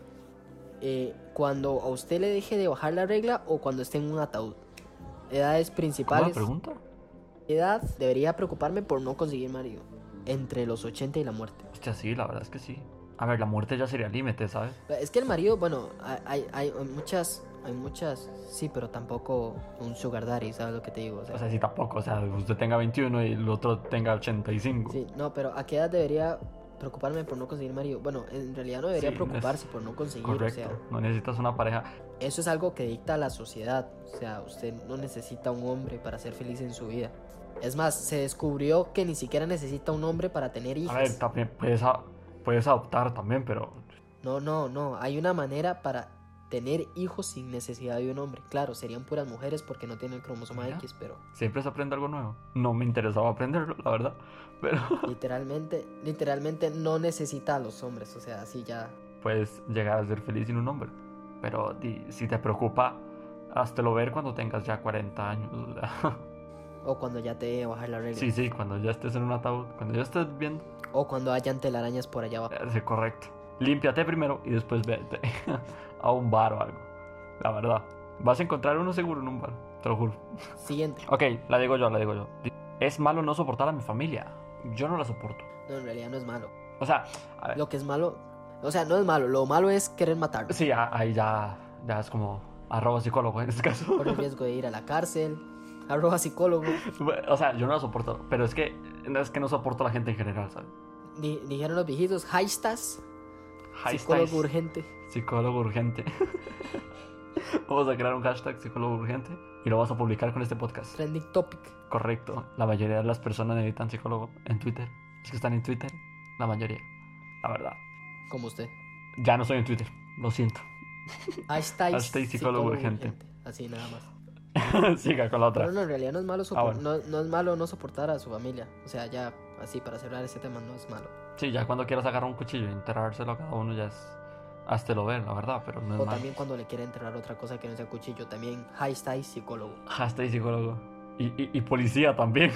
Eh, ¿Cuando a usted le deje de bajar la regla o cuando esté en un ataúd? Edades ¿Cómo la principales. pregunta? Edad debería preocuparme por no conseguir marido. Entre los ochenta y la muerte. Hostia, sí, la verdad es que sí. A ver, la muerte ya sería límite, ¿sabes? Es que el marido, bueno, hay, hay, hay muchas, hay muchas, sí, pero tampoco un sugar daddy, ¿sabes lo que te digo? O sea, O sea, sí, tampoco. O sea, usted tenga veintiuno y el otro tenga ochenta y cinco. sí, no, pero ¿a qué edad debería preocuparme por no conseguir marido? Bueno, en realidad no debería Sí, preocuparse es por no conseguir, Correcto. o sea, No necesitas una pareja. eso es algo que dicta la sociedad, o sea, usted no necesita un hombre para ser feliz en su vida. Es más, se descubrió que ni siquiera necesita un hombre para tener hijos. A ver, también puedes, a- puedes adoptar también, pero... No, no, no, hay una manera para tener hijos sin necesidad de un hombre. Claro, serían puras mujeres porque no tienen el cromosoma Mira. X, pero Siempre se aprende algo nuevo. No me interesaba aprenderlo, la verdad. Pero literalmente, literalmente no necesita a los hombres, o sea, así ya. puedes llegar a ser feliz sin un hombre. Pero di- si te preocupa, háztelo ver cuando tengas ya cuarenta años. O sea, O cuando ya te bajar la regla. sí, sí, cuando ya estés en un ataúd. Cuando ya estés viendo. O cuando hayan telarañas por allá abajo. Sí, correcto. Límpiate primero y después vete a un bar o algo. La verdad. Vas a encontrar uno seguro en un bar. Te lo juro. Siguiente. Ok, la digo yo, la digo yo. Es malo no soportar a mi familia. Yo no la soporto. No, en realidad no es malo. O sea, a ver, Lo que es malo, o sea, no es malo. Lo malo es querer matarlo. sí, a- ahí ya, ya es como arroba psicólogo en este caso. Por el riesgo de ir a la cárcel. Arroba psicólogo. O sea, yo no la soporto. Pero es que no es que no soporto a la gente en general, ¿sabes? Di- dijeron los viejitos, hashtag High psicólogo stakes. urgente. Psicólogo urgente. Vamos a crear un hashtag psicólogo urgente y lo vas a publicar con este podcast. Trending topic. Correcto. La mayoría de las personas necesitan psicólogo en Twitter. Los que están en Twitter, la mayoría. La verdad. Como usted. Ya no estoy en Twitter. Lo siento. Hashtag, Hashtag psicólogo urgente. Así nada más. Siga con la otra. Pero no, en realidad no es malo sopor- Ah, bueno. no, no es malo no soportar a su familia. O sea, ya así para cerrar ese tema no es malo. Sí, ya cuando quieras agarrar un cuchillo y enterrárselo a cada uno ya es... Hazte lo ver, la verdad, pero no es O malo. también cuando le quiere enterrar otra cosa que no sea cuchillo, también hashtag psicólogo. Hashtag psicólogo. Y, y, y policía también.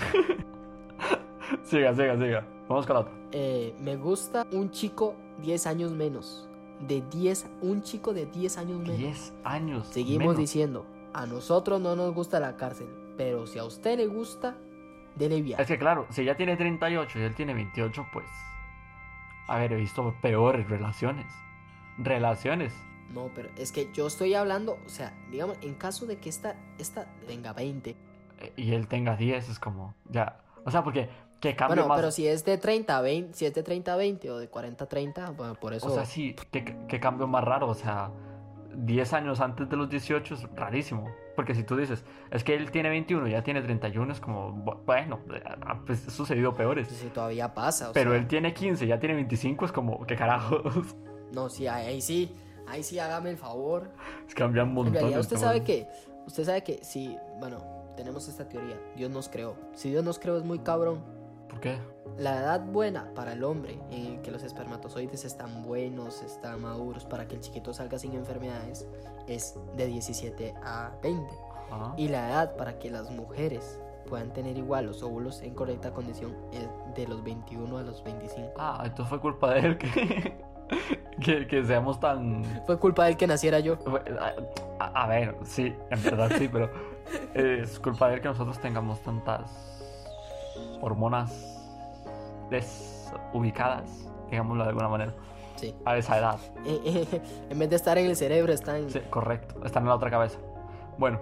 Siga, siga, siga. Vamos con la otra. Eh, me gusta un chico diez años menos. De diez, un chico de diez años menos. diez años. Seguimos menos. diciendo, a nosotros no nos gusta la cárcel, pero si a usted le gusta, dele viaje. Es que claro, si ella tiene treinta y ocho y él tiene veintiocho, pues... A ver, he visto peores relaciones. Relaciones. No, pero es que yo estoy hablando, o sea, digamos, en caso de que esta, esta tenga veinte. eh, Y él tenga diez, es como... Ya. O sea, porque... Que cambio Bueno, más... pero si es de treinta a veinte, si es de treinta a veinte o de cuarenta a treinta, bueno, por eso... O sea, sí, que, que cambio más raro, o sea, diez años antes de los dieciocho es rarísimo. Porque si tú dices, es que él tiene veintiuno y ya tiene treinta y uno, es como, bu- bueno, ha pues, ha sucedido peores. si todavía pasa, o Pero sea, él tiene quince y ya tiene veinticinco, es como, ¿qué carajos? no, sí, ahí, ahí sí, ahí sí, hágame el favor. Es cambia un En montón. realidad el usted tema. sabe que, usted sabe que, si, bueno, tenemos esta teoría, Dios nos creó. Si Dios nos creó es muy cabrón, ¿Por qué? La edad buena para el hombre en que los espermatozoides están buenos, están maduros para que el chiquito salga sin enfermedades es de diecisiete a veinte. Ajá. Y la edad para que las mujeres puedan tener igual los óvulos en correcta condición es de los veintiuno a los veinticinco. Ah, entonces fue culpa de él que, que, que seamos tan... Fue culpa de él que naciera yo. A, a ver, sí, en verdad sí, pero es culpa de él que nosotros tengamos tantas hormonas desubicadas, digámoslo de alguna manera, Sí. a esa edad. Eh, eh, en vez de estar en el cerebro, está en... Sí, correcto, están en la otra cabeza. Bueno,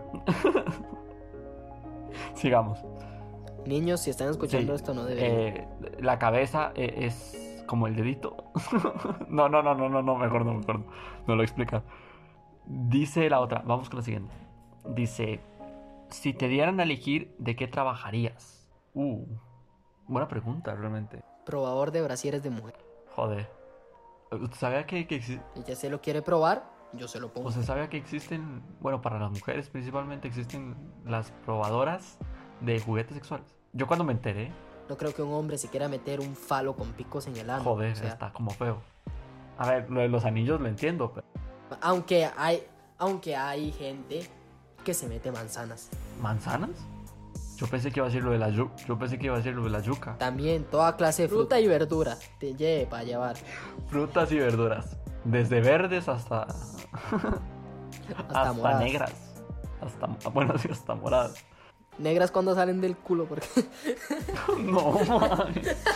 sigamos. Niños, si están escuchando Sí, esto, no deberían. eh, la cabeza eh, es como el dedito. No, no, no, no, no, no, mejor no, mejor no. No lo explica. Dice la otra, vamos con la siguiente. Dice, si te dieran a elegir, ¿de qué trabajarías? Uh, buena pregunta, realmente. Probador de brasieres de mujer. Joder. ¿Usted sabía que, que exi- Ella se lo quiere probar, yo se lo pongo. ¿Usted sabía que existen, bueno, para las mujeres principalmente, existen las probadoras de juguetes sexuales? Yo cuando me enteré, No creo que un hombre se quiera meter un falo con picos en el ano. joder, o sea, está como feo. A ver, lo de los anillos lo entiendo, pero... aunque hay, aunque hay gente que se mete manzanas. ¿Manzanas? Yo pensé que iba a decir lo de la yuca. Yo pensé que iba a decir lo de la yuca. También toda clase de fruta y verdura te lleve para llevar. Frutas y verduras. Desde verdes hasta. Hasta, hasta moradas. negras. Hasta. Bueno, sí, hasta moradas. Negras cuando salen del culo, porque No, man.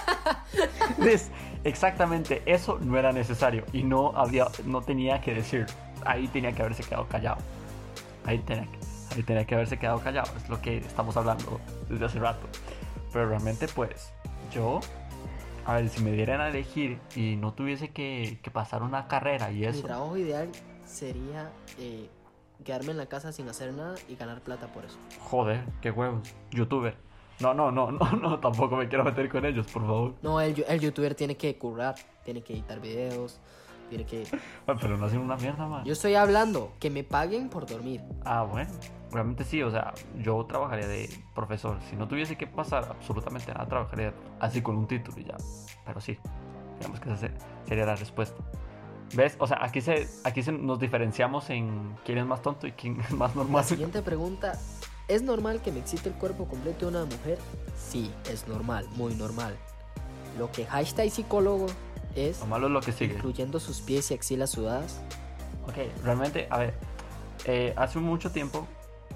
¿Ves? Exactamente, eso no era necesario. Y no había. No tenía que decir. Ahí tenía que haberse quedado callado. Ahí tenía que. Ahí tenía que haberse quedado callado. Es lo que estamos hablando desde hace rato. Pero realmente, pues, yo, a ver, si me dieran a elegir y no tuviese que, que pasar una carrera y mi eso. trabajo ideal sería eh, quedarme en la casa sin hacer nada y ganar plata por eso. Joder, qué huevos. Youtuber. No, no, no, no, no, tampoco me quiero meter con ellos, por favor. No, el, el youtuber tiene que currar, tiene que editar videos, tiene que... Ay, pero no hacen una mierda, man. Yo estoy hablando que me paguen por dormir. Ah, bueno. Realmente sí, o sea, yo trabajaría de profesor. Si no tuviese que pasar absolutamente nada, trabajaría así con un título y ya. Pero sí, digamos que esa sería la respuesta. ¿Ves? O sea, aquí se, aquí se nos diferenciamos en quién es más tonto y quién es más La normal. siguiente pregunta, ¿es normal que me excite el cuerpo completo de una mujer? Sí, es normal, muy normal. Lo que hashtag psicólogo es, Lo malo es lo que sigue. incluyendo sus pies y axilas sudadas. Ok, realmente, a ver, eh, hace mucho tiempo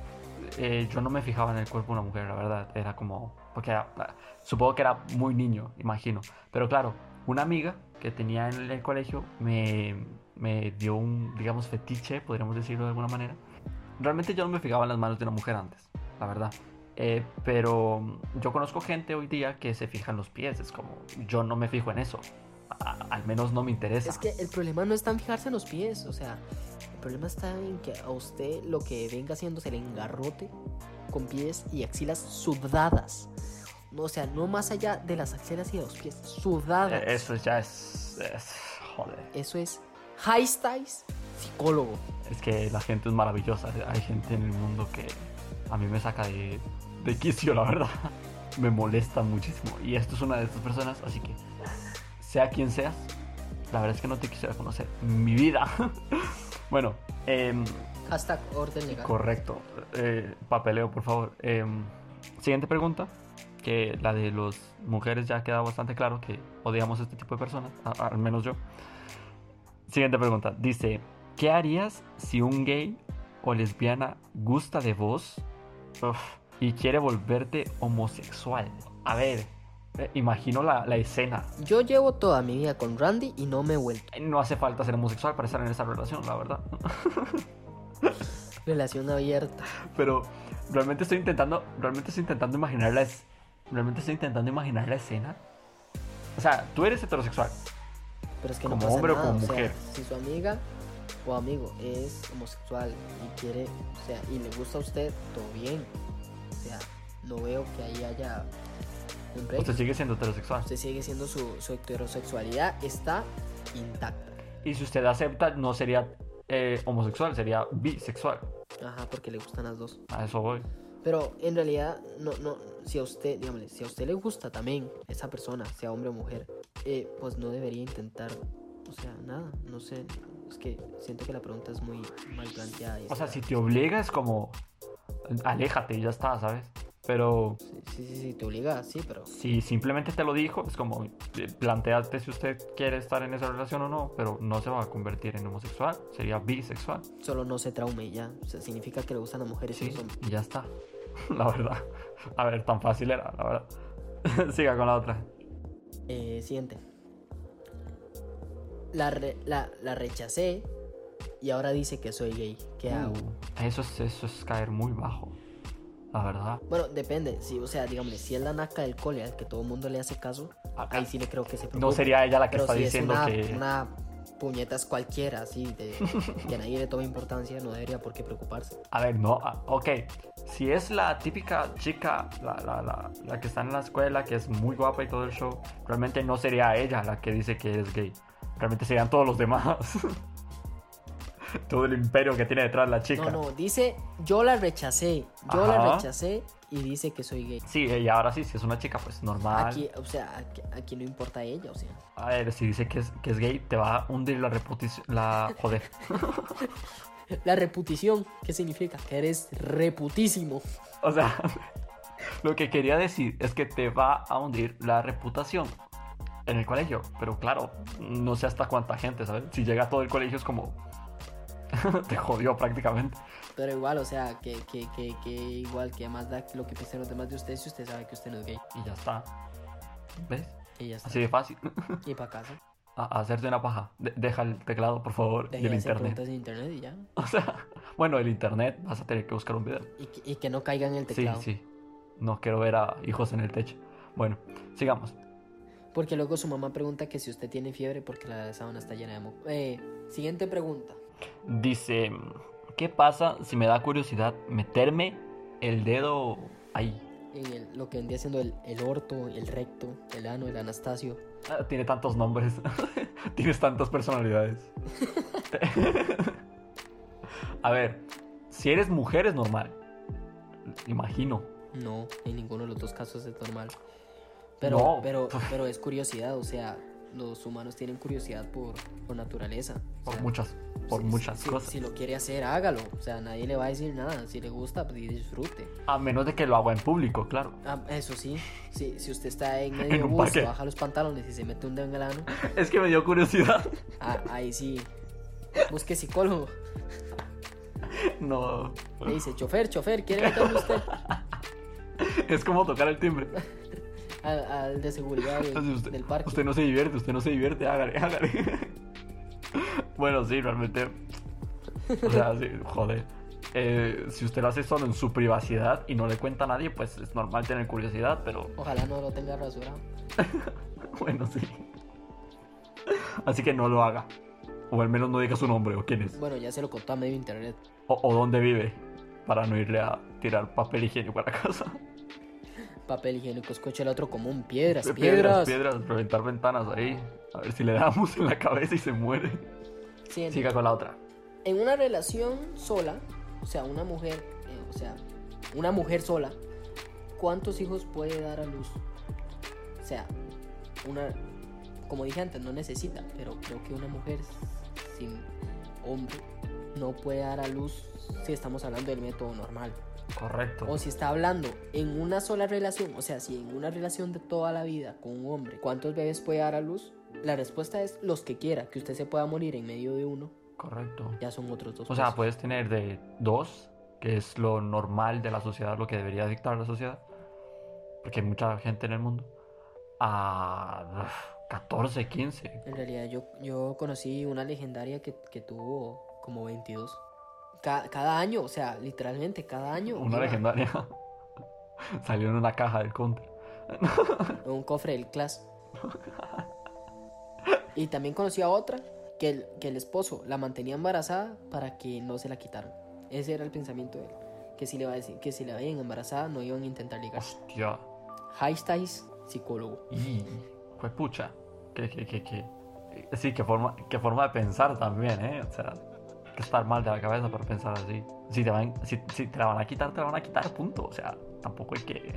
eh, yo no me fijaba en el cuerpo de una mujer, la verdad. Era como, porque era- supongo que era muy niño, imagino. Pero claro, una amiga que tenía en el colegio me, me dio un, digamos, fetiche, podríamos decirlo de alguna manera. Realmente yo no me fijaba en las manos de una mujer antes, la verdad. Eh, pero yo conozco gente hoy día que se fija en los pies. Es como, yo no me fijo en eso. A- al menos no me interesa. Es que el problema no está en fijarse en los pies, o sea, el problema está en que a usted lo que venga haciendo es el engarrote con pies y axilas sudadas. No, o sea, no más allá de las axilas y de los pies, sudadas. Eh, Eso ya es, es- Joder. Eso es hashtag psicólogo. Es que la gente es maravillosa. Hay gente en el mundo que a mí me saca de, de quicio, la verdad. Me molesta muchísimo. Y esto es una de estas personas, así que sea quien seas, la verdad es que no te quisiera conocer mi vida. Bueno, em, Hashtag orden legal. correcto. Eh, papeleo, por favor. Em, siguiente pregunta. Que la de las mujeres ya ha quedado bastante claro que odiamos a este tipo de personas, a- al menos yo. Siguiente pregunta. Dice, ¿qué harías si un gay o lesbiana gusta de vos uf, y quiere volverte homosexual? A ver, eh, imagino la, la escena. Yo llevo toda mi vida con Randy y no me he vuelto. No hace falta ser homosexual para estar en esa relación, la verdad. Relación abierta. Pero realmente estoy intentando, realmente estoy intentando imaginar la es- realmente estoy intentando imaginar la escena. O sea, tú eres heterosexual. Pero es que Como no pasa hombre o nada. como o sea, mujer. si su amiga o amigo es homosexual y quiere, o sea, y le gusta a usted, todo bien. O sea, no veo que ahí haya un break. Usted sigue siendo heterosexual. Usted sigue siendo su, su heterosexualidad, está intacta. Y si usted acepta, no sería eh, homosexual, sería bisexual. Ajá, porque le gustan las dos. A eso voy. Pero en realidad, no, no, si a usted, dígame, si a usted le gusta también esa persona, sea hombre o mujer, eh, pues no debería intentar, o sea, nada, no sé. Es que siento que la pregunta es muy mal planteada. Y O sea, está- si te obliga es como, aléjate y ya está, ¿sabes? Pero Sí, sí, sí, sí, te obliga, sí, pero... si simplemente te lo dijo, es como, eh, planteate si usted quiere estar en esa relación o no, pero no se va a convertir en homosexual, sería bisexual. Solo no se traume y ya. O sea, significa que le gustan las mujeres y Sí, los hombres. y ya está. La verdad. A ver, tan fácil era, la verdad. Siga con la otra. Eh, siguiente. La, re- la, la rechacé y ahora dice que soy gay. ¿Qué hago? Uh, eso, es, eso es caer muy bajo, la verdad. Bueno, depende. Si, o sea, dígame, si es la naca del cole al que todo el mundo le hace caso, Acá. ahí sí le creo que se preocupe. No sería ella la que Pero está si diciendo es una, que... una puñetas cualquiera, así, de, que a nadie le toma importancia, no debería por qué preocuparse. A ver, no, ah, ok. Si es la típica chica, la, la, la, la que está en la escuela, que es muy guapa y todo el show, realmente no sería ella la que dice que es gay. Realmente serían todos los demás. Todo el imperio que tiene detrás la chica. No, no, dice, yo la rechacé. Yo la Ajá. rechacé y dice que soy gay. Sí, y ahora sí, si es una chica, pues normal. Aquí, o sea, aquí, aquí no importa ella, o sea. A ver, si dice que es, que es gay, te va a hundir la reputación. La. Joder. La reputación, ¿qué significa? Que eres reputísimo. O sea, lo que quería decir es que te va a hundir la reputación en el colegio. Pero claro, no sé hasta cuánta gente, ¿sabes? Si llega a todo el colegio es como... te jodió prácticamente. Pero igual, o sea, que, que, que, que igual que más da lo que piensen los demás de usted si usted sabe que usted no es gay. Y ya está. ¿Ves? Y ya está. Así de fácil. Y para casa. A, a hacerte una paja. De- deja el teclado, por favor. Deje y el de hacer internet. preguntas en internet y ya. O sea, bueno, el internet vas a tener que buscar un video. Y que, y que no caiga en el Sí, teclado. sí. No quiero ver a hijos en el techo. Bueno, sigamos. Porque luego su mamá pregunta que si usted tiene fiebre porque la sábana está llena de moco. Eh, siguiente pregunta. Dice, ¿qué pasa si me da curiosidad meterme el dedo ahí? En el- lo que vendría siendo el, el orto, el recto, el ano, el Anastasio. Ah, tiene tantos nombres. Tienes tantas personalidades. A ver, si eres mujer es normal. Imagino. No, en ninguno de los dos casos es normal. Pero, No. pero, pero es curiosidad, o sea, los humanos tienen curiosidad por, por naturaleza. O Por sea, muchas, por si- muchas si- cosas. Si lo quiere hacer, hágalo. O sea, nadie le va a decir nada. Si le gusta, pues disfrute. A menos de que lo haga en público, claro. Ah, eso sí, si, si usted está en medio En de un bus, parque. baja los pantalones y se mete un dedo en el ano, Es que me dio curiosidad. ah, ahí sí, busque psicólogo. No. Le dice, chofer, chofer, ¿quiere meterme usted? Es como tocar el timbre. Al, al de seguridad de- Entonces usted, del parque. usted no se divierte, usted no se divierte, hágale, hágale. Bueno, sí, realmente. O sea, sí, joder. Eh, si usted lo hace solo en su privacidad y no le cuenta a nadie, pues es normal tener curiosidad, pero Ojalá no lo tenga rasurado. bueno, sí. Así que no lo haga. O al menos no diga su nombre o quién es. Bueno, ya se lo contó a medio internet. O, o dónde vive. Para no irle a tirar papel higiénico a la casa. Papel higiénico, escucha el otro común, piedras, Piedras, piedras. piedras, reventar ventanas ahí. A ver si le damos en la cabeza y se muere. Siguiente. Siga con la otra. En una relación sola, o sea, una mujer, eh, o sea, una mujer sola, ¿cuántos hijos puede dar a luz? O sea, una, como dije antes, no necesita, pero creo que una mujer sin hombre no puede dar a luz si estamos hablando del método normal. Correcto. O si está hablando en una sola relación, o sea, si en una relación de toda la vida con un hombre, ¿cuántos bebés puede dar a luz? La respuesta es los que quiera, que usted se pueda morir en medio de uno, Correcto. ya son otros dos. O sea, pesos. puedes tener de dos, que es lo normal de la sociedad, lo que debería dictar la sociedad, porque hay mucha gente en el mundo, a uf, catorce, quince. En realidad yo, yo conocí una legendaria que, que tuvo como veintidós. Ca- cada año, o sea, literalmente cada año. Una iba legendaria salió en una caja del counter. En un cofre del Clash. Y también conocí a otra que el, que el esposo la mantenía embarazada para que no se la quitaran. Ese era el pensamiento de él. Que si le va a decir, que si la veían embarazada no iban a intentar ligar. Hostia. Hashtag psicólogo. Y fue pucha. Que, que, que, que. Sí, qué forma, qué forma de pensar también, ¿eh? O sea, que estar mal de la cabeza para pensar así. Si te, van, si, si te la van a quitar, te la van a quitar, punto. O sea, tampoco hay que...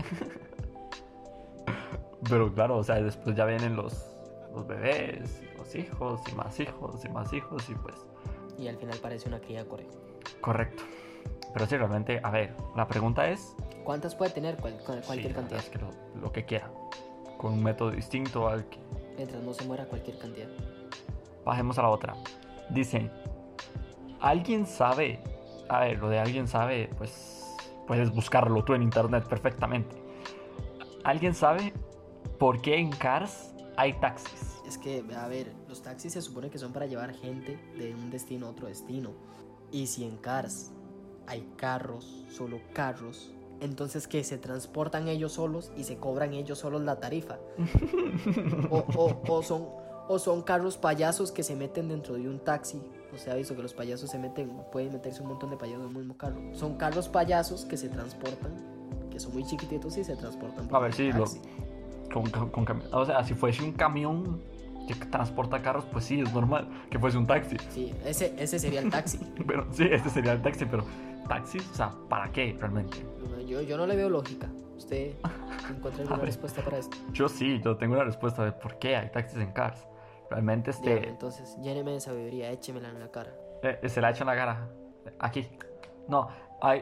Pero claro, o sea, después ya vienen los, los bebés, y los hijos, y más hijos, y más hijos, y pues... Y al final parece una cría de conejo. Correcto. Pero sí, realmente, a ver, la pregunta es... ¿Cuántas puede tener cual, cual- cualquier sí, la verdad cantidad? es que lo, lo que quiera. Con un método distinto al que... Mientras no se muera cualquier cantidad. Bajemos a la otra. Dice, ¿alguien sabe? A ver, lo de alguien sabe, pues puedes buscarlo tú en internet perfectamente. ¿Alguien sabe por qué en Cars hay taxis? Es que, a ver, los taxis se supone que son para llevar gente de un destino a otro destino. Y si en Cars hay carros, solo carros, entonces que se transportan ellos solos y se cobran ellos solos la tarifa. O, o, o, son, o son carros payasos que se meten dentro de un taxi. O sea, visto que los payasos se meten, pueden meterse un montón de payasos en el mismo carro. Son carros payasos que se transportan, que son muy chiquititos y se transportan por A ver, el sí, lo, taxi. con, con, con cami- o sea, si fuese un camión que transporta carros, pues sí, es normal que fuese un taxi. Sí, ese, ese sería el taxi. Pero sí, este sería el taxi, pero taxis, o sea, ¿para qué realmente? Yo, yo no le veo lógica. ¿Usted encuentra alguna ver. respuesta para esto? Yo sí, yo tengo una respuesta de por qué hay taxis en Cars. Realmente Dígame, este... entonces, lléneme de sabiduría, échemela en la cara. eh, se la ha hecho en la cara. Aquí. No, hay...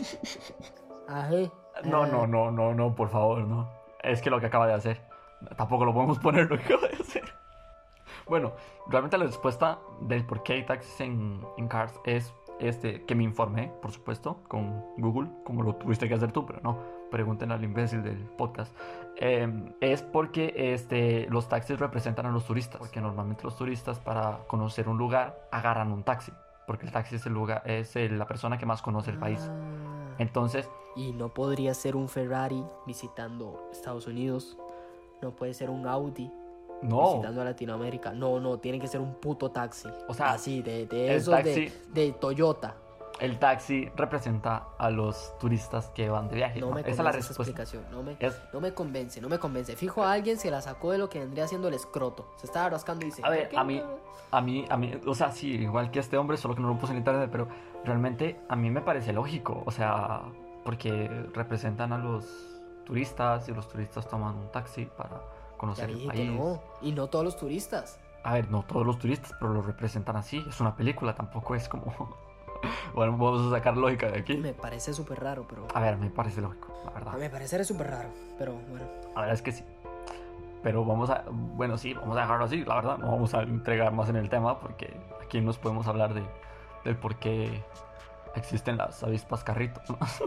Ajé. No, no, no, no, no, por favor, no. Es que lo que acaba de hacer. Tampoco lo podemos poner lo que acaba de hacer. Bueno, realmente la respuesta del por qué hay taxis en, en Cars es este, que me informé, por supuesto, con Google, como lo tuviste que hacer tú, pero no, pregunten al imbécil del podcast. Eh, es porque este, los taxis representan a los turistas, porque normalmente los turistas para conocer un lugar agarran un taxi, porque el taxi es, el lugar, es el- la persona que más conoce el país. Ah. Entonces, Y no podría ser un Ferrari visitando Estados Unidos. No puede ser un Audi no, visitando a Latinoamérica. No, no, tiene que ser un puto taxi. O sea, así, de, de el esos taxi- de, de Toyota. el taxi representa a los turistas que van de viaje. No ¿no? me Esa es la convence esa respuesta. explicación. No me, Es- no me convence, no me convence. Fijo a alguien se la sacó de lo que vendría siendo el escroto. Se estaba rascando y dice... A ver, ¿por qué a mí, no? a mí, a mí, o sea, sí, igual que este hombre, solo que no lo puse en internet, pero realmente a mí me parece lógico, o sea, porque representan a los turistas y los turistas toman un taxi para Ya conocer el dije que país. no. Y no todos los turistas. A ver, no todos los turistas, pero lo representan así, es una película, tampoco es como... Bueno, vamos a sacar lógica de aquí. Me parece súper raro, pero... A ver, me parece lógico, la verdad. A mi parecer es súper raro, pero bueno. La verdad es que sí. Pero vamos a, bueno, sí, vamos a dejarlo así, la verdad. No vamos a entregar más en el tema porque aquí nos podemos hablar de, del por qué existen las avispas carrito.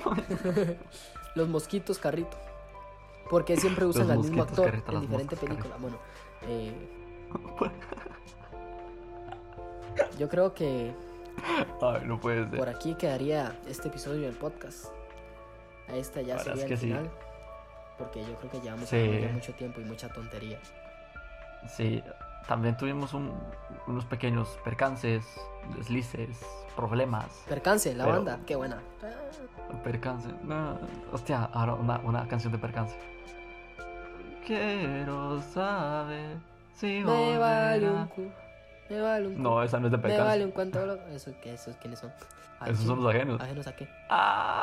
Los mosquitos carrito. Porque siempre usan Los al mismo mosquitos actor carrito, en las diferente moscas película. Bueno, eh, yo creo que Ay, no puede ser. por aquí quedaría este episodio del podcast. A esta ya La verdad sería es el que sí. final. Porque yo creo que llevamos Sí. hablando ya mucho tiempo y mucha tontería. Sí, también tuvimos un- unos pequeños percances, deslices, problemas. Percance, la Pero- banda, qué buena. Percance. No, hostia, ahora una, una canción de percance. Quiero saber si Me vale un volverá. cu. Me vale un cu. No, esa no es de Me percance. vale un cuanto. lo- ¿Eso qué? ¿Esos quiénes son? ¿A Esos quién? son los ajenos. ¿Ajenos a qué? Ah.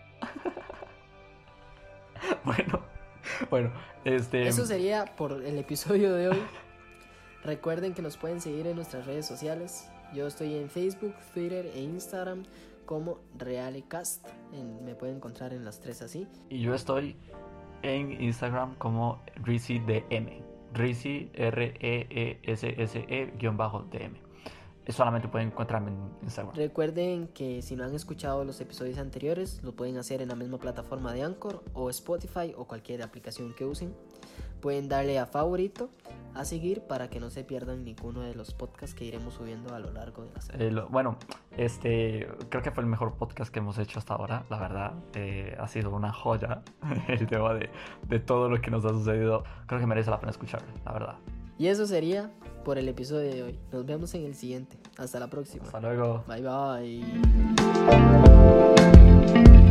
Bueno, bueno, este. Eso sería por el episodio de hoy. Recuerden que nos pueden seguir en nuestras redes sociales. Yo estoy en Facebook, Twitter e Instagram como Realecast. En- me pueden encontrar en las tres así. Y yo estoy en Instagram como RisiDM. Risi, R E E S S E guión bajo D M. Solamente pueden encontrarme en Instagram. Recuerden que si no han escuchado los episodios anteriores, lo pueden hacer en la misma plataforma de Anchor o Spotify o cualquier aplicación que usen. Pueden darle a favorito, a seguir para que no se pierdan ninguno de los podcasts que iremos subiendo a lo largo de la semana. Eh, lo- bueno, este creo que fue el mejor podcast que hemos hecho hasta ahora, la verdad. Eh, ha sido una joya el tema de, de todo lo que nos ha sucedido. Creo que merece la pena escucharlo, la verdad. Y eso sería por el episodio de hoy. Nos vemos en el siguiente. Hasta la próxima. Hasta luego. Bye bye.